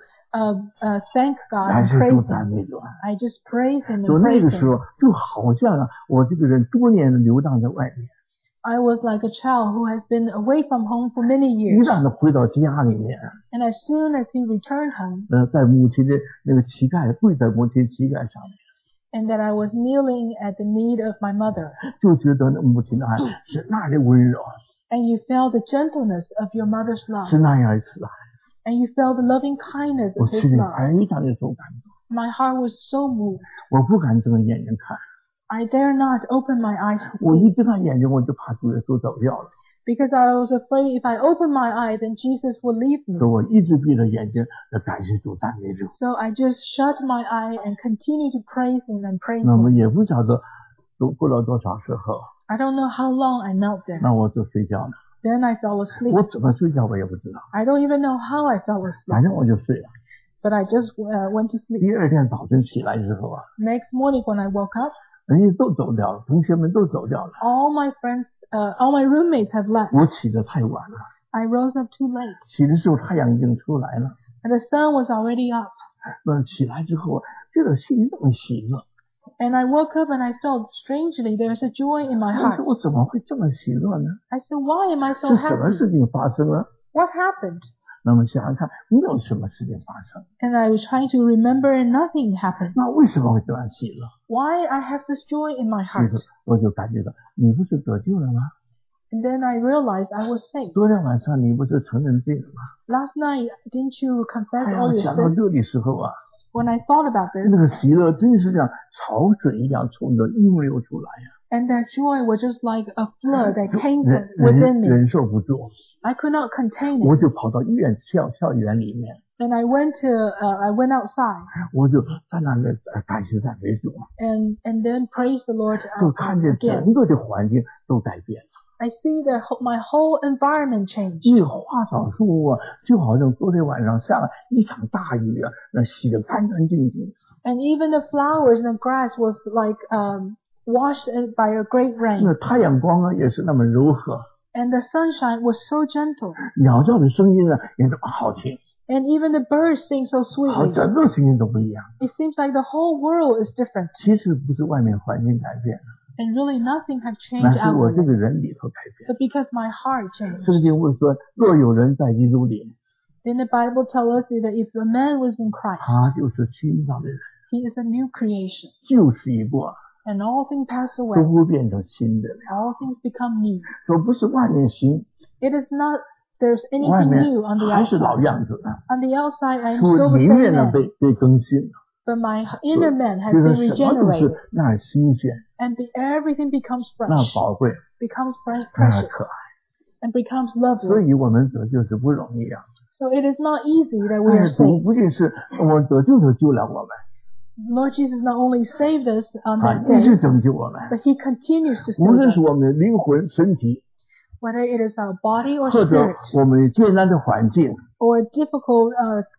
thank God 感 and 谢 praise 主赞 Him. 美主。 I just praise Him 就 and 那 praise 个时 Him. 候就好像我这个人多年的流荡在外面， I was like a child who has been away from home for many 一 years. 旦的回到家里面， And as soon as he returned home, 在母亲的那个膝盖跪在母亲膝盖上面， and that I was kneeling at the knee of my mother, 就觉得那母亲的爱是那样的温柔， and you felt the gentleness of your mother's love, 是那样的慈爱， and you felt the loving kindness 我 of 心 His 里 love. 非常的受感动， My heart was so moved. 我不敢睁眼睛看， I dare not open my eyes to 我 see, 一睁开眼睛我就怕主耶稣走掉了， because I was afraid if I opened my eye, then Jesus would leave 所以 me. 我一直闭着眼睛来感谢主赞美主。 So I just shut my eye and continue to praise Him and praise 那么 Him. 也不晓得过了多少时候， I don't know how long I knelt there. 那我就睡觉了， Then I fell 我 asleep. 怎么睡觉我也不知道， I don't even know how I fell 反 asleep, 正我就睡了。 but I just went to sleep. 第二天早晨起来之后啊， Next morning when I woke up, 人家都走掉了，同学们都走掉了， all my friends, all my roommates have left. 我起得太晚了， I rose up too late, 起的时候太阳已经出来了， and the sun was already up. 那起来之后觉得心里那么喜乐， And I woke up and I felt strangely there's a joy in my 我 heart. 说我怎么会这么喜乐呢？ I said, why am I so 是什么 happy? 事情发生了？ What happened? 那么想想看，没有什么事情发生， And I was trying to remember and nothing happened. 那为什么会这样喜乐？ Why I have this joy in my 其 heart? 实我就感觉到，你不是得救了吗？ And then I realized I was saved. 昨天晚上你不是承认罪了吗？ Last night, didn't you 哎 confess 呀 all，your 想到 sins? 这里时候啊， When I thought about this, 那个喜乐真是像潮水一样冲着涌流出来呀、 and that joy was just like a flood that came 忍 from within me. 忍受不住， I could not contain 我 it. 就跑到校园里面， And I went outside 我就在那里感谢赞美主， and then praise the Lord 就看见 again. 整个的环境都改变了。 I see my whole environment change. 这花草树木啊，就好像昨天晚上下了一场大雨啊，那洗得干干净净。 And even the flowers and the grass was like washed by a great 那 rain. 太阳光啊也是那么柔和， And the sunshine was so gentle. 鸟叫的声音呢也那么好听， And even the birds sing so 好， sweetly. 整个声音都不一样。 It seems like the whole world is different. 其实不是外面环境改变了， And really nothing have 那 changed 是我这 outwardly. 个人里头改变。 But because my heart changed. 圣经会说，若有人在基督里， Then the Bible tells us that if a man was in Christ, 他就是新造的人， he is a new creation. 旧事已过， And all things pass away. 都变成新的了。 All things become new. 说不是外面新， It is not there's 外 anything 面 new on the 还是老 outside. 样子的。 On the outside, I am 说 still the 里 same 面呢 man. 被更新了， But my inner man has 就 been 是什么都 regenerated. 是那儿新鲜， And everything becomes 那 fresh. 宝贵， Becomes 那 precious. 可爱。 And becomes 所 lovely. 以我们得救是不容易啊。 So it is not easy that we 但 are 是主 saved. 不仅是我们得救就救了我们， Lord Jesus not only saved us on 他 that 一直 day, 拯救我们， but He continues to 无 save 论 us. 是我们的灵魂、身体， Whether it is our body or 或者 spirit 我们艰难的环境， or a difficult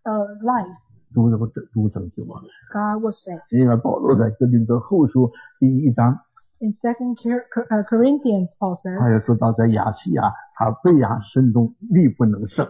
life, 都拯救我们。 God will save. 因为保罗在哥林多后书第1章， In 2 Corinthians, Paul 他 says, 也说到在亚细亚，他被亚深中力不能胜。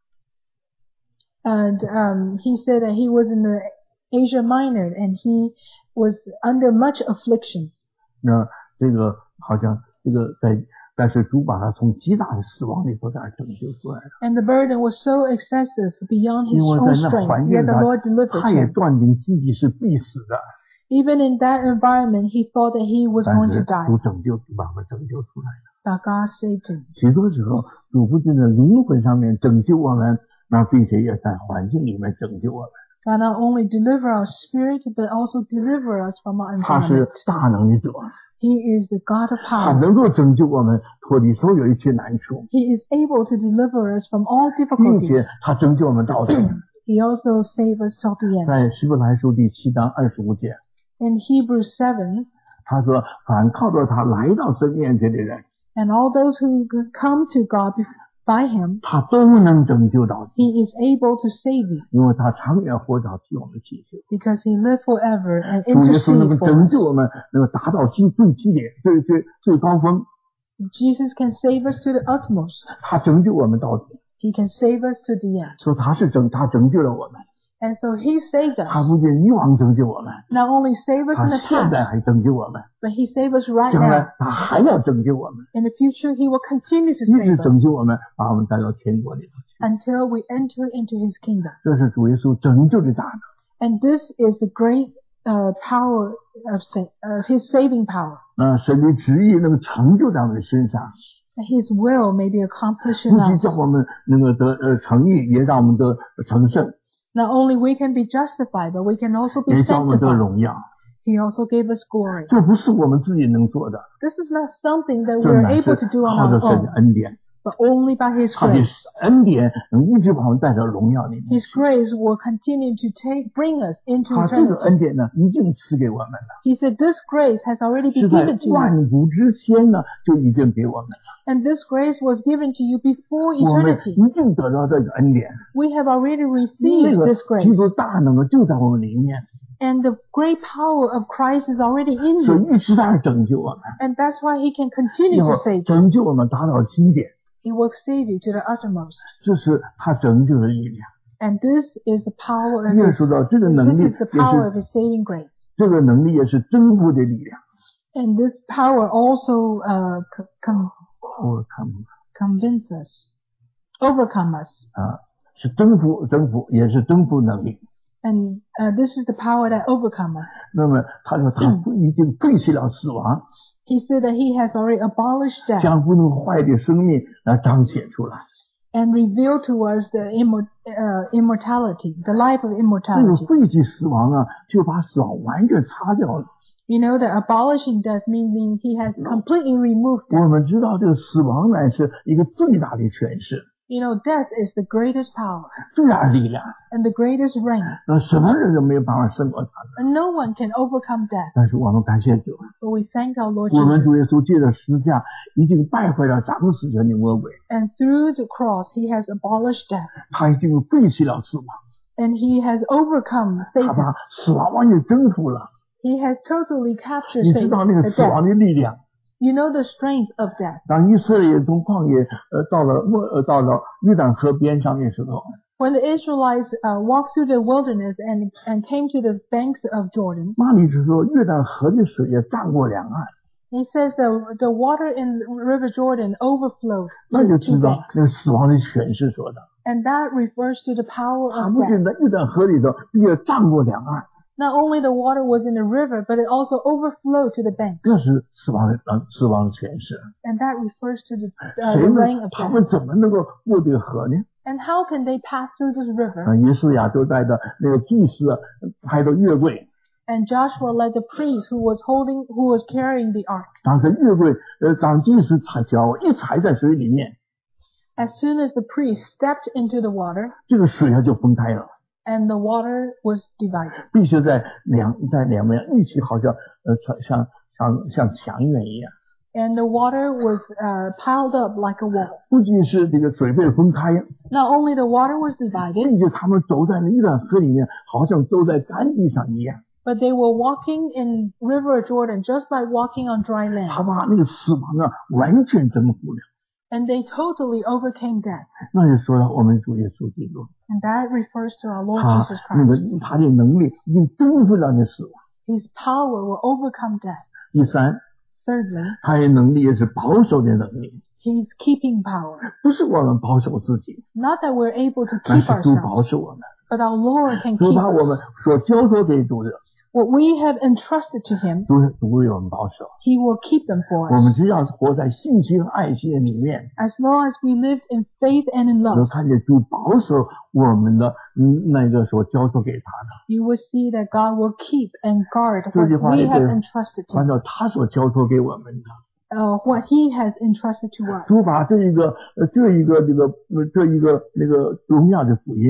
and he said that he was in the Asia Minor and he was under much afflictions. 那这个好像这个但是主把他从极大的死亡里头在拯救出来了。 And the burden was so excessive beyond his 因为 own 在那 strength, 环 yet 境 the 上 Lord delivered 他也 him. 断定自己是必死的， Even in that environment, he thought that he was 但 going to 是 die. 主拯救把我们拯救出来了。 But God saved him. 许多时候主不仅在灵魂上面拯救我们，那并且也在环境里面拯救我们。 God not only deliver our spirit, but also deliver us from our 他是 environment. 大能的主， He is the God of 他 power. 能够拯救我们脱离所有一切难处， He is able to deliver us from all 并 difficulties. 且他拯救我们到底。 He also saved us till the end. 在希伯来书第7章25节， In Hebrews 7, 他说：“凡靠着他来到神面前的人， and all those who come to God by him, 他都能拯救到底， he is able to save you 因为他长远活着替我们祈求。 because he lived forever and 主耶稣能够 intercede for 拯救我 us. 们，能够达到最激烈、最高峰。 Jesus can save us to the utmost. 他拯救我们到底， He can save us to the end. 说他拯救了我们， And so he saved 他 us. 不仅以往拯救我们， Not only save us 他 in the 现在 past, 还拯救我们， but he saved us right 将 now. 来他还要拯救我们， In the future, he will continue to 一直 save us 拯救我们，把我们带到天国里头去。 until we enter into his kingdom. 这是主耶稣拯救的大能。 And this is the great power of his saving power. 神的旨意能够成就在我们身上， His will may be accomplished 不 in 仅 us. 叫我们能够得成义，也让我们得成圣， Not only we can be justified, but we can also be 也叫我们得 sanctified. 荣耀。 He also gave us glory. 这不是我们自己能做的， This is not something that 这 we are 乃 able 是 to do on 靠着 our 神的 own, 恩典， but only by his 他的 grace. 恩典能一直把我们带到荣耀里面 His 去。 grace will continue to bring us into 他这个 eternity. 恩典呢，已经赐给我们了， He said this grace has already 是 been 在 given to you. 万古之先呢就已经给我们了， And this grace was given to you before 我们 eternity. 已经得到这个恩典。 We have already 那 received 个 this 基 grace. 督大能就在我们里面， And the great power of Christ is already in 所 you. 以一直在拯救我们， And that's why he can continue 要 to save you. 拯救我们达到基点， He will save you to the uttermost. 这是他拯救的力量。 And this is the power of 耶 his, 稣的这个能力 this is the 也 power 是 of his saving grace. 这个能力也是征服的力量。 And this power also convince us, overcome us. 是征服，也是征服能力。 And this is the power that overcome us. 那么他说他已经废弃了死亡， He said that he has already abolished death 将不能坏的生命来彰显出来。 and revealed to us the immortality, the life of 这个 immortality. 废弃死亡啊，就把死亡完全擦掉了。 You know that abolishing death meaning he has completely removed 我 death. 们知道这个死亡乃是一个最大的权势， You know, death is the greatest power 最大的力量。 and the greatest reign. 什么人都没有办法胜过他的。 And no one can overcome death. 但是我们感谢主， But we thank our Lord 我们 Jesus. 主耶稣借着十字架已经败坏了掌死权的魔鬼， And through the cross, he has abolished death. 他已经废弃了死亡， And he has overcome 他 Satan. 把死亡完全征服了。 He has totally captured 你知道那 Satan, 个 the 死亡 death. 的力量。 You know the strength of death. 当以色列从旷野到了约旦河边上的时候， When the Israelites walked through the wilderness and came to the banks of Jordan, 那里是说约旦河的水也涨过两岸， he says the water in River Jordan overflowed 那就 to 知 two 道 banks. 那个死亡的权势说的。 And that refers to the power 他 of 不 death. 仅在约旦河里头也涨过两岸， Not only the water was in the river, but it also overflowed to the bank. 这是死亡的权势。 And that refers to the 谁 reign 们 of 他 death. 们怎么能够过这个河呢？ And how can they pass through this river? 耶稣亚就带着那个祭司抬着月柜， And Joshua led the priest who was carrying the ark. 当时月柜当祭司一踩在水里面， As soon as the priest stepped into the water, 这个水就分开了。 and the water was divided. 必须在两边一起，好像像墙垣一样。 And the water was piled up like a wall. 不仅是这个水被分开， Not only the water was divided, 并且他们走在那约旦河里面，好像走在干地上一样。 but they were walking in River Jordan just like walking on dry 他 land. 把那个死亡完全征服了。 And they totally overcame death. 那就说了我们主耶稣基督， And that refers to our Lord 他 Jesus 那个 Christ. 他的能力已经征服了那死亡。 His power will overcome death. 第三， Thirdly, 他的能力也是保守的能力， His keeping power. 不是我们保守自己， Not that we're able to 但 keep 是主 ourselves, 保守我们， but our Lord can 主 keep 把我们 us. 所交托给主的， What we have entrusted to Him, 主为我们保守。 He will keep them for 我们 us. 只要活在信心和爱心里面， As long as we lived in faith and in 能 love, 看见主保守我们的那个所交托给他的， you will see that God will keep and guard 这 what 句话 we 也 have 对 entrusted to 按 Him, 照他所交托给我们的。 what He has entrusted to us. 主把这一个荣耀的福音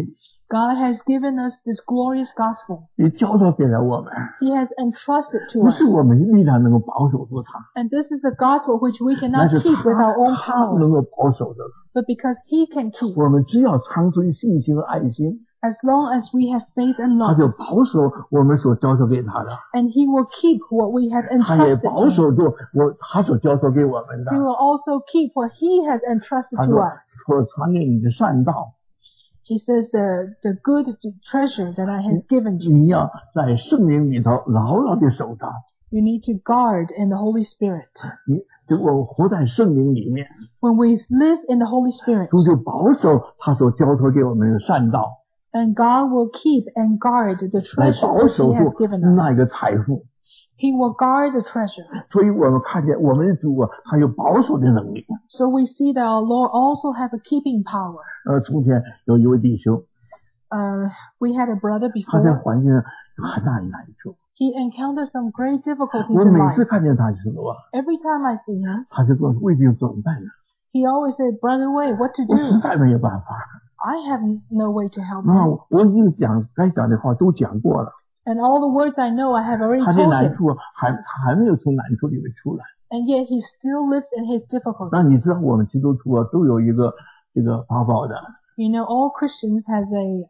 God has given us this glorious gospel. 也交托给了我们， He has entrusted to 不 us. 是我们力量能够保守住它， And this is the gospel which we 那 cannot 是 keep with our own 他 power, 能够保守的。 but because He can keep. 我们只要长存信心和爱心， As long as we have faith and 他 love, 就保守我们所交托给他的， and He will keep what we have 他也 entrusted 保 to Him. 守住他所交托给我们的 He。will also keep what He has entrusted 他 to 说 us. 所传给你的善道， He says the good treasure that I has given you, 你要在圣灵里头牢牢的守它。 you need to guard in the Holy Spirit. 我活在圣灵里面， When we live in the Holy Spirit, 主就保守他所交托给我们的善道， and God will keep and guard the 来 treasure 保 that 守 He has 住 given us. 那个财富。 He will guard the treasure. 所以我们看见我们的主啊，他有保守的能力。 So we see that our Lord also has a keeping power. 从前有一位弟兄， We had a brother 他在 before. 环境上很难处。 He encountered some great difficulties 我 in 每 life. 次看见他的时候啊， Every time I see him, 他就跟我未必怎么办呢？ he always said, Brother Wei, what to 我实 do? 在没有办法。 I have no way to help 那 him. 我已经该讲的话都讲过了， And all the words I know, I have already 他的 told 难 him. 处他还没有从难处里面出来。 And yet he still lives in his difficulty. 那你知道我们基督徒啊都有一个这个法宝的 You know, all Christians has a,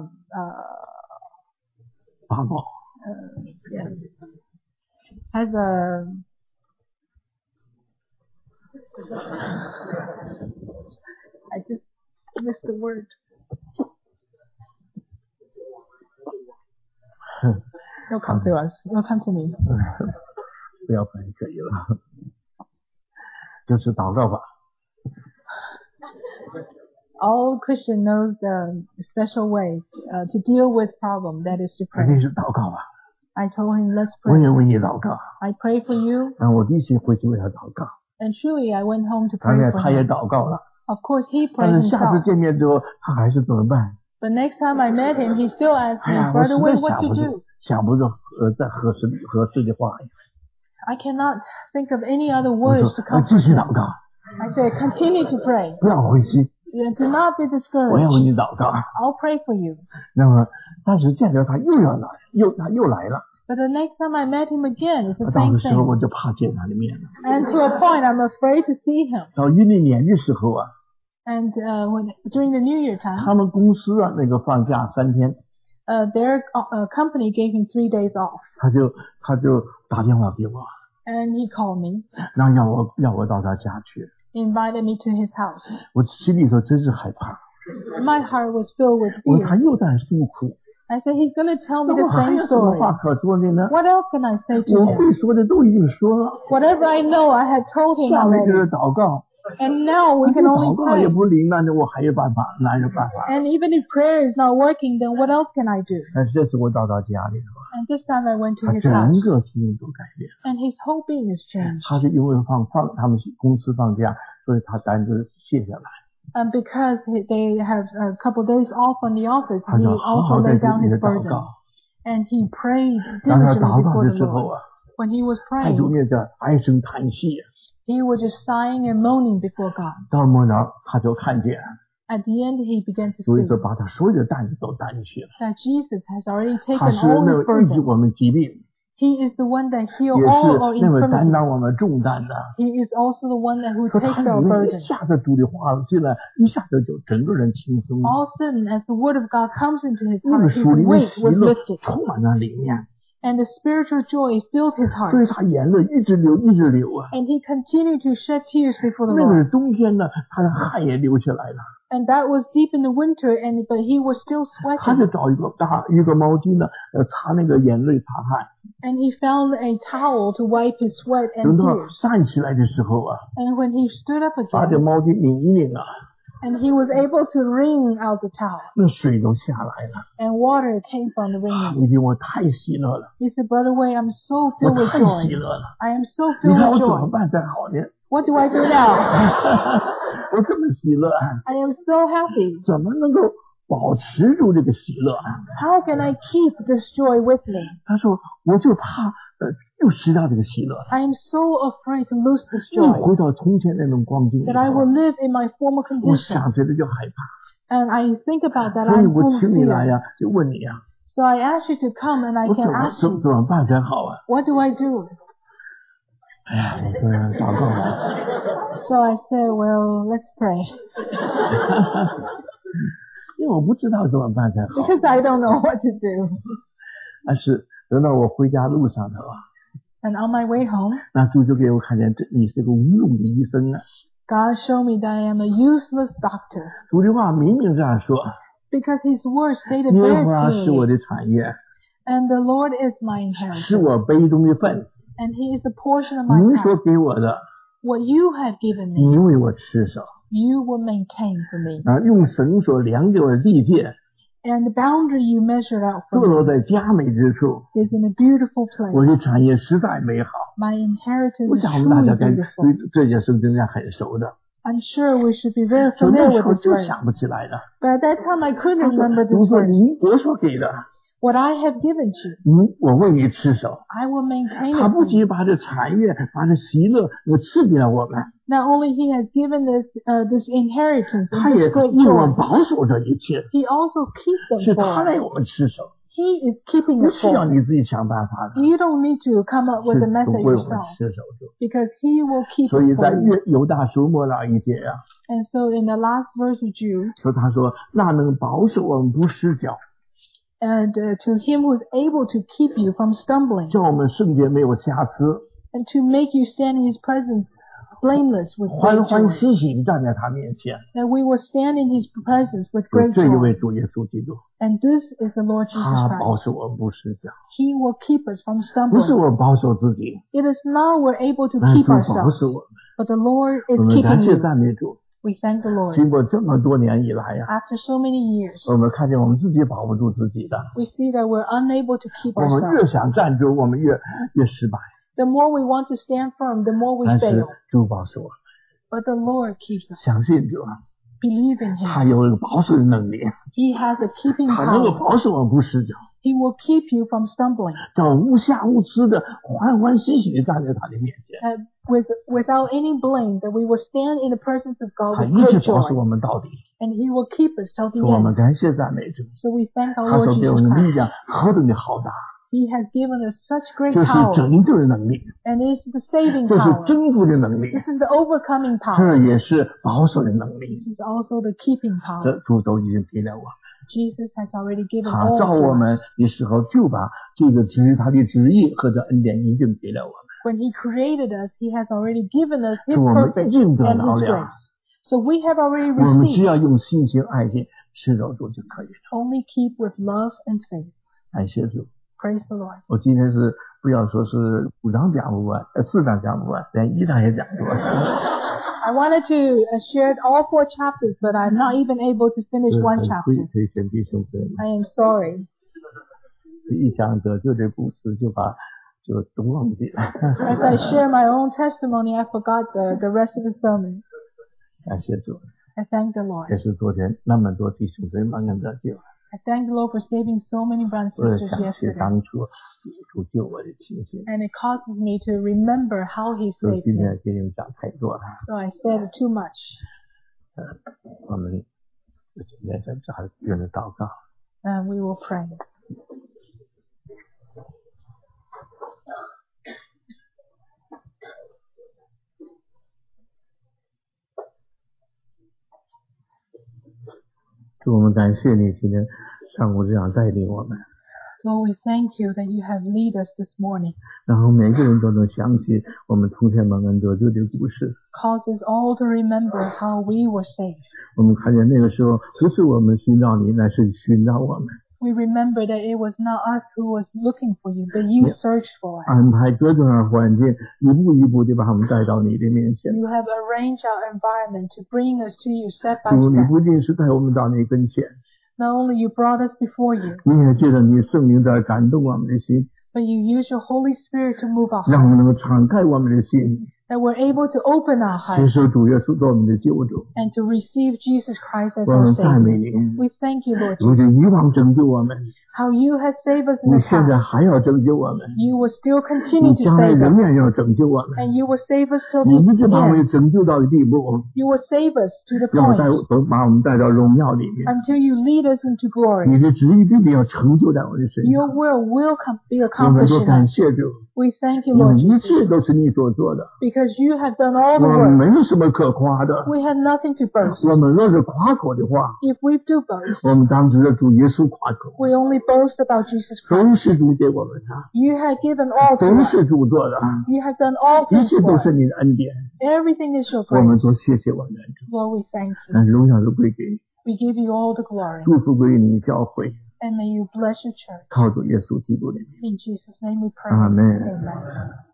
法宝， yes, has a, I just missed the word. You'll come to us. You'll come to me. 不要翻译可以了，就是祷告法。 All Christian knows the special way to deal with problem, that is to 那 pray. 是祷告法， I told him, let's 我 pray. 也为你祷告， I pray for you, 然后我一起回去为他祷告， and truly I went home to 当 pray 然 for 他也 him. 祷告了， Of course, he 但 prayed 是下次 himself. 见面之后他还是怎么办？ But next time I met him, he still asked 哎 me, 呀，我实 Brother 在 Wei, what to do? 想不出再合适的话。 I cannot think of any other 我 words 说 to comfort 继续 him. 祷告， I said, continue to pray. 不要灰心， Do not be 我要为 discouraged. 你祷告。 I'll pray for you. 那么，但是见着他又要来，他又来了。 But the next time I met him again, it's the 到 same 的时候 thing. 我就怕见他的面了。 And to a point, I'm afraid to see him. 到阴历年的时候啊， And during the New Year time, 他们公司啊那个放假3天， their company gave him 3 days off. 他就打电话给我， And he called me, 然后要我到他家去。 invited me to his house. 我心里头真是害怕， My heart was filled with 我说他 fear. 又在诉苦， I said, he's going to tell me 那 the 我还 same 有什么 story. 话可说的呢？ What else can I say to 我 him? 会说的都已经说了， Whatever I know, I have told him 下面就是 already. 祷告。 And now we 这 can only 祷告也 pray. 不灵，那我还有办法，哪有办法？ And even if prayer is not working, then what else can I do? 但是这次我到他家里头， And this time I went to 他 his 整 house. 个心情都改变。 And his whole being is changed. 他是因为他们公司放假，所以他单子卸下来。 And because they have a couple days off on the office, 他 he 就好 also 好在 laid 这 down 里 his 祷 burden. 告。 And he prayed 当他 diligently 祷告 before 的 the 时候 Lord. 啊， When he was 太主 praying, 面在唉声叹气。 he was just sighing and moaning before God. 到末了，他就看见， At the end, he began to 所以 see 说把他所有的担子都担去了。 that Jesus has already 他 taken 是 all 那 his 位医治 burden. 我们疾病， He is the one that 也 heals all our 是那位担当 infirmities. 我们重担的。 He is also the one that who 说他 takes 里 our 面一 burden. 下子主的话进来，一下子就整个人轻松了。 All of a sudden, as the word of God comes into his 那个 heart, his 属灵的 weight 喜 was 乐 lifted. 充满在里面， And the spiritual joy filled his 所以 heart. 他眼泪一直流，一直流啊。 And he continued to shed tears before the 那个 Lord. 是冬天呢，他的汗也流起来了。 And that was deep in the winter, but he was still 他就 sweating. 找一个毛巾呢，擦那个眼泪擦汗。 And he found a towel to wipe his sweat 等 and 到 tears. 站起来的时候啊， And when he stood up 把这 again, 毛巾拧一拧啊， and he was able to wring out the towel, 那水都下来了。 and water came from the 啊 wringing. 你听我太喜乐了， He said, Brother Wei, I'm so 我 filled with 太喜 joy. 乐了。 I am so 你 filled 看我 with 怎么 joy. 办才好呢？ What do I do now? 我这么喜乐， I am so happy. 怎么能够保持住这个喜乐啊？ How can I keep this joy with me? 他说，我就怕又失掉这个喜乐， I am so afraid to lose this 又 joy, 回到从前那种光景里 that I will 头。 live in my former 我 condition. 想起来就害怕。 And I think about that. 所以 I'm 我 full of 请你来 fear. 呀，就问你呀， So I ask you to come and I 我 can ask 怎 you, 么办才好啊？ what do I do? 哎呀，我说祷告吧， So I said, well, let's pray. 因为我不知道怎么办才好。 Because I don't know what to do. 但是等到我回家路上头啊， And on my way home, 那主就给我看见，这你是个无用的医生啊。 God showed me that I am a useless doctor. 主的话明明这样说， Because His word stated 耶 very 和华是我 clearly. 的产业， And the Lord is my 是 inheritance. 我杯中的份， And He is the portion of my 你所 cup. 给我的， What you have given 你 me, 为我持守 you will maintain for me. 啊，用绳索量给我的地界， And the boundary you measured out 坐 for 落 me 在佳美之处， is in a beautiful 我 place. 的产业实在美好。 My inheritance 我 is 想我们大 truly 家该对 beautiful. 这件事情应该很熟的， I'm sure we should be very 所以那 familiar 时 with 候 this 就 verse. 想不起来的。 But at that time I couldn't 他说 remember：“ this 主说 verse. 我所给的， What I have given you, 我为你持守。 I will maintain 他 it 不 for 仅 you. 把这产业、把这喜乐赐给了我们， Not only He has given us this inheritance 他 and 也 this great 为我们 joy, 保守这一切， He also keeps 是 them 他 for 为 us. 我们持守， He is keeping 不 it 需要 for us. 你自己想办法的， You don't need to come up 是 with the 主 method 为我们 yourself 持守住。 because He will keep 所以 it 在 for you. 犹大书末那一节啊， And so in the last verse of Jude, 说他说那能保守我们不失脚， and to Him who is able to keep you from stumbling 叫我们圣洁没有瑕疵， and to make you stand in His presence blameless with 欢 great 欢 joy, 喜喜地站在他面前。 that we will stand in His presence with 就 great 这一位 joy. 主耶稣基督， And this is the Lord Jesus 他保 Christ. 守我们不失脚， He will keep us from 不是 stumbling. 我保守自己， It is not we're able to 但 keep 主保 ourselves, 守我们。 but the Lord is 我们感 keeping 谢 you. 赞美主， We thank the Lord. 经过这么多年以来呀， After so many years, 我们看见我们自己保不住自己的， we see that we're unable to keep 我们 ourselves. 越想站住，我们越失败。 The more we want to stand firm, the more we 但是 fail. 主保守我们， But the Lord keeps us. 相信主， Believe in 他 Him. 有一个保守的能力， He has a keeping 他能够 power. 保守我们不失脚， He will keep you from stumbling. 叫无瑕无疵的欢欢喜喜地站在他的面前， Without any blame, that we will stand in the presence of God 他 with 一直 great 保守 joy. 我们到底。 And He will keep us till 所 the 以我们 end. 感谢赞美主， So we thank our 他 Lord 所给 Jesus 我们的力 Christ. 量何等的浩大， He has given us such great 这是 power. 拯救的能力， And it is the saving 这是 power. 征服的能力， This is the overcoming power. 这也是保守的能力。 This is also the keeping power. 这主都已经给了我， Jesus has already given 他 all 造 to 我 us. 们的时候就把这个他的旨意和这恩典已经给了我们， When He created us, He has already given us His 是我们 purpose 已经得 and 着 His 了， grace. So we have already 我们只 received. 要用信心、爱心持守住就可以了。 Only keep with love and faith. 感谢主， Praise the Lord. 我今天是不要说是5章讲不完，4章讲不完，连1章也讲不完。 I wanted to share all 4 chapters, but I'm not even able to finish 是 one 很 chapter. 推荐弟兄姊妹， I am sorry. 一讲得救的故事就都忘记了。 As I share my own testimony, I forgot the rest of the sermon. 感谢主， I thank the Lord. 也是昨天那么多弟兄姊妹蒙恩得救， I thank the Lord for saving so many brothers 我也 and sisters 想起 yesterday. 当初主救我的情形， And it causes me to remember how He 所以 saved 今 me. 天给你们讲太多了。 So I said too much. 我们今天在这儿用的祷告， And we will pray. 主，我们感谢你今天上午这样带领我们， Lord, we thank you that you have lead us this morning. 然后每个人都能想起我们从前蒙恩得救的故事。 Cause us all to remember how we were saved. 我们看见那个时候不是我们寻找你，乃是寻找我们， We remember that it was not us who was looking for you, but you Yeah. searched for us. 安排各种的环境，一步一步地把他们带到你的面前。 You have arranged our environment to bring us to you step by 主，你 step. 不仅是带我们到你跟前， Not only you brought us before you, 你也借着你圣灵在感动我们的心， but you use your Holy Spirit to move our 让我 hearts, 们能够敞开我们的心， that we're able to open our 接 hearts 受主耶稣做我们的救主。 and to receive Jesus Christ as 我 our 们赞美 Savior. 你， We thank you, Lord 如 Jesus. 今以往拯救我们， how you have saved us in 你 the 现在 past. 还要拯救我们， You will still 你 continue to 将来 save 仍 us. 然要拯救我们， And you will save us till 你 the 一直把我们 end. 拯救到的地步， You will save us to the 要 point 把我们带到荣耀里面。 until you lead us into 你 glory. 的旨意必定要成就在我的身 Your 上。 will be 我们 accomplished 都 in 感 us. 谢主， We thank you, 因为 Lord 一 Jesus, 切都是你所做的， because you have done all the 我们 work. 没有什么可夸的。 We have nothing to boast. 我们若是夸口的话， If we do boast, 我们当指着主耶稣夸口， we only boast about Jesus 都 Christ. 是主给我们的， You have given all to 都 us. 是主做的， You have done all 一 things 切 for 都 us. 是你的恩典。 Everything is your 我们 grace. 都谢谢我们的主， Lord, we thank you. 荣耀都归给你， We give you all the glory. 祝福归你教会， And may you bless your church. 靠主耶稣基督的名， In Jesus' name we pray. Amen. Amen.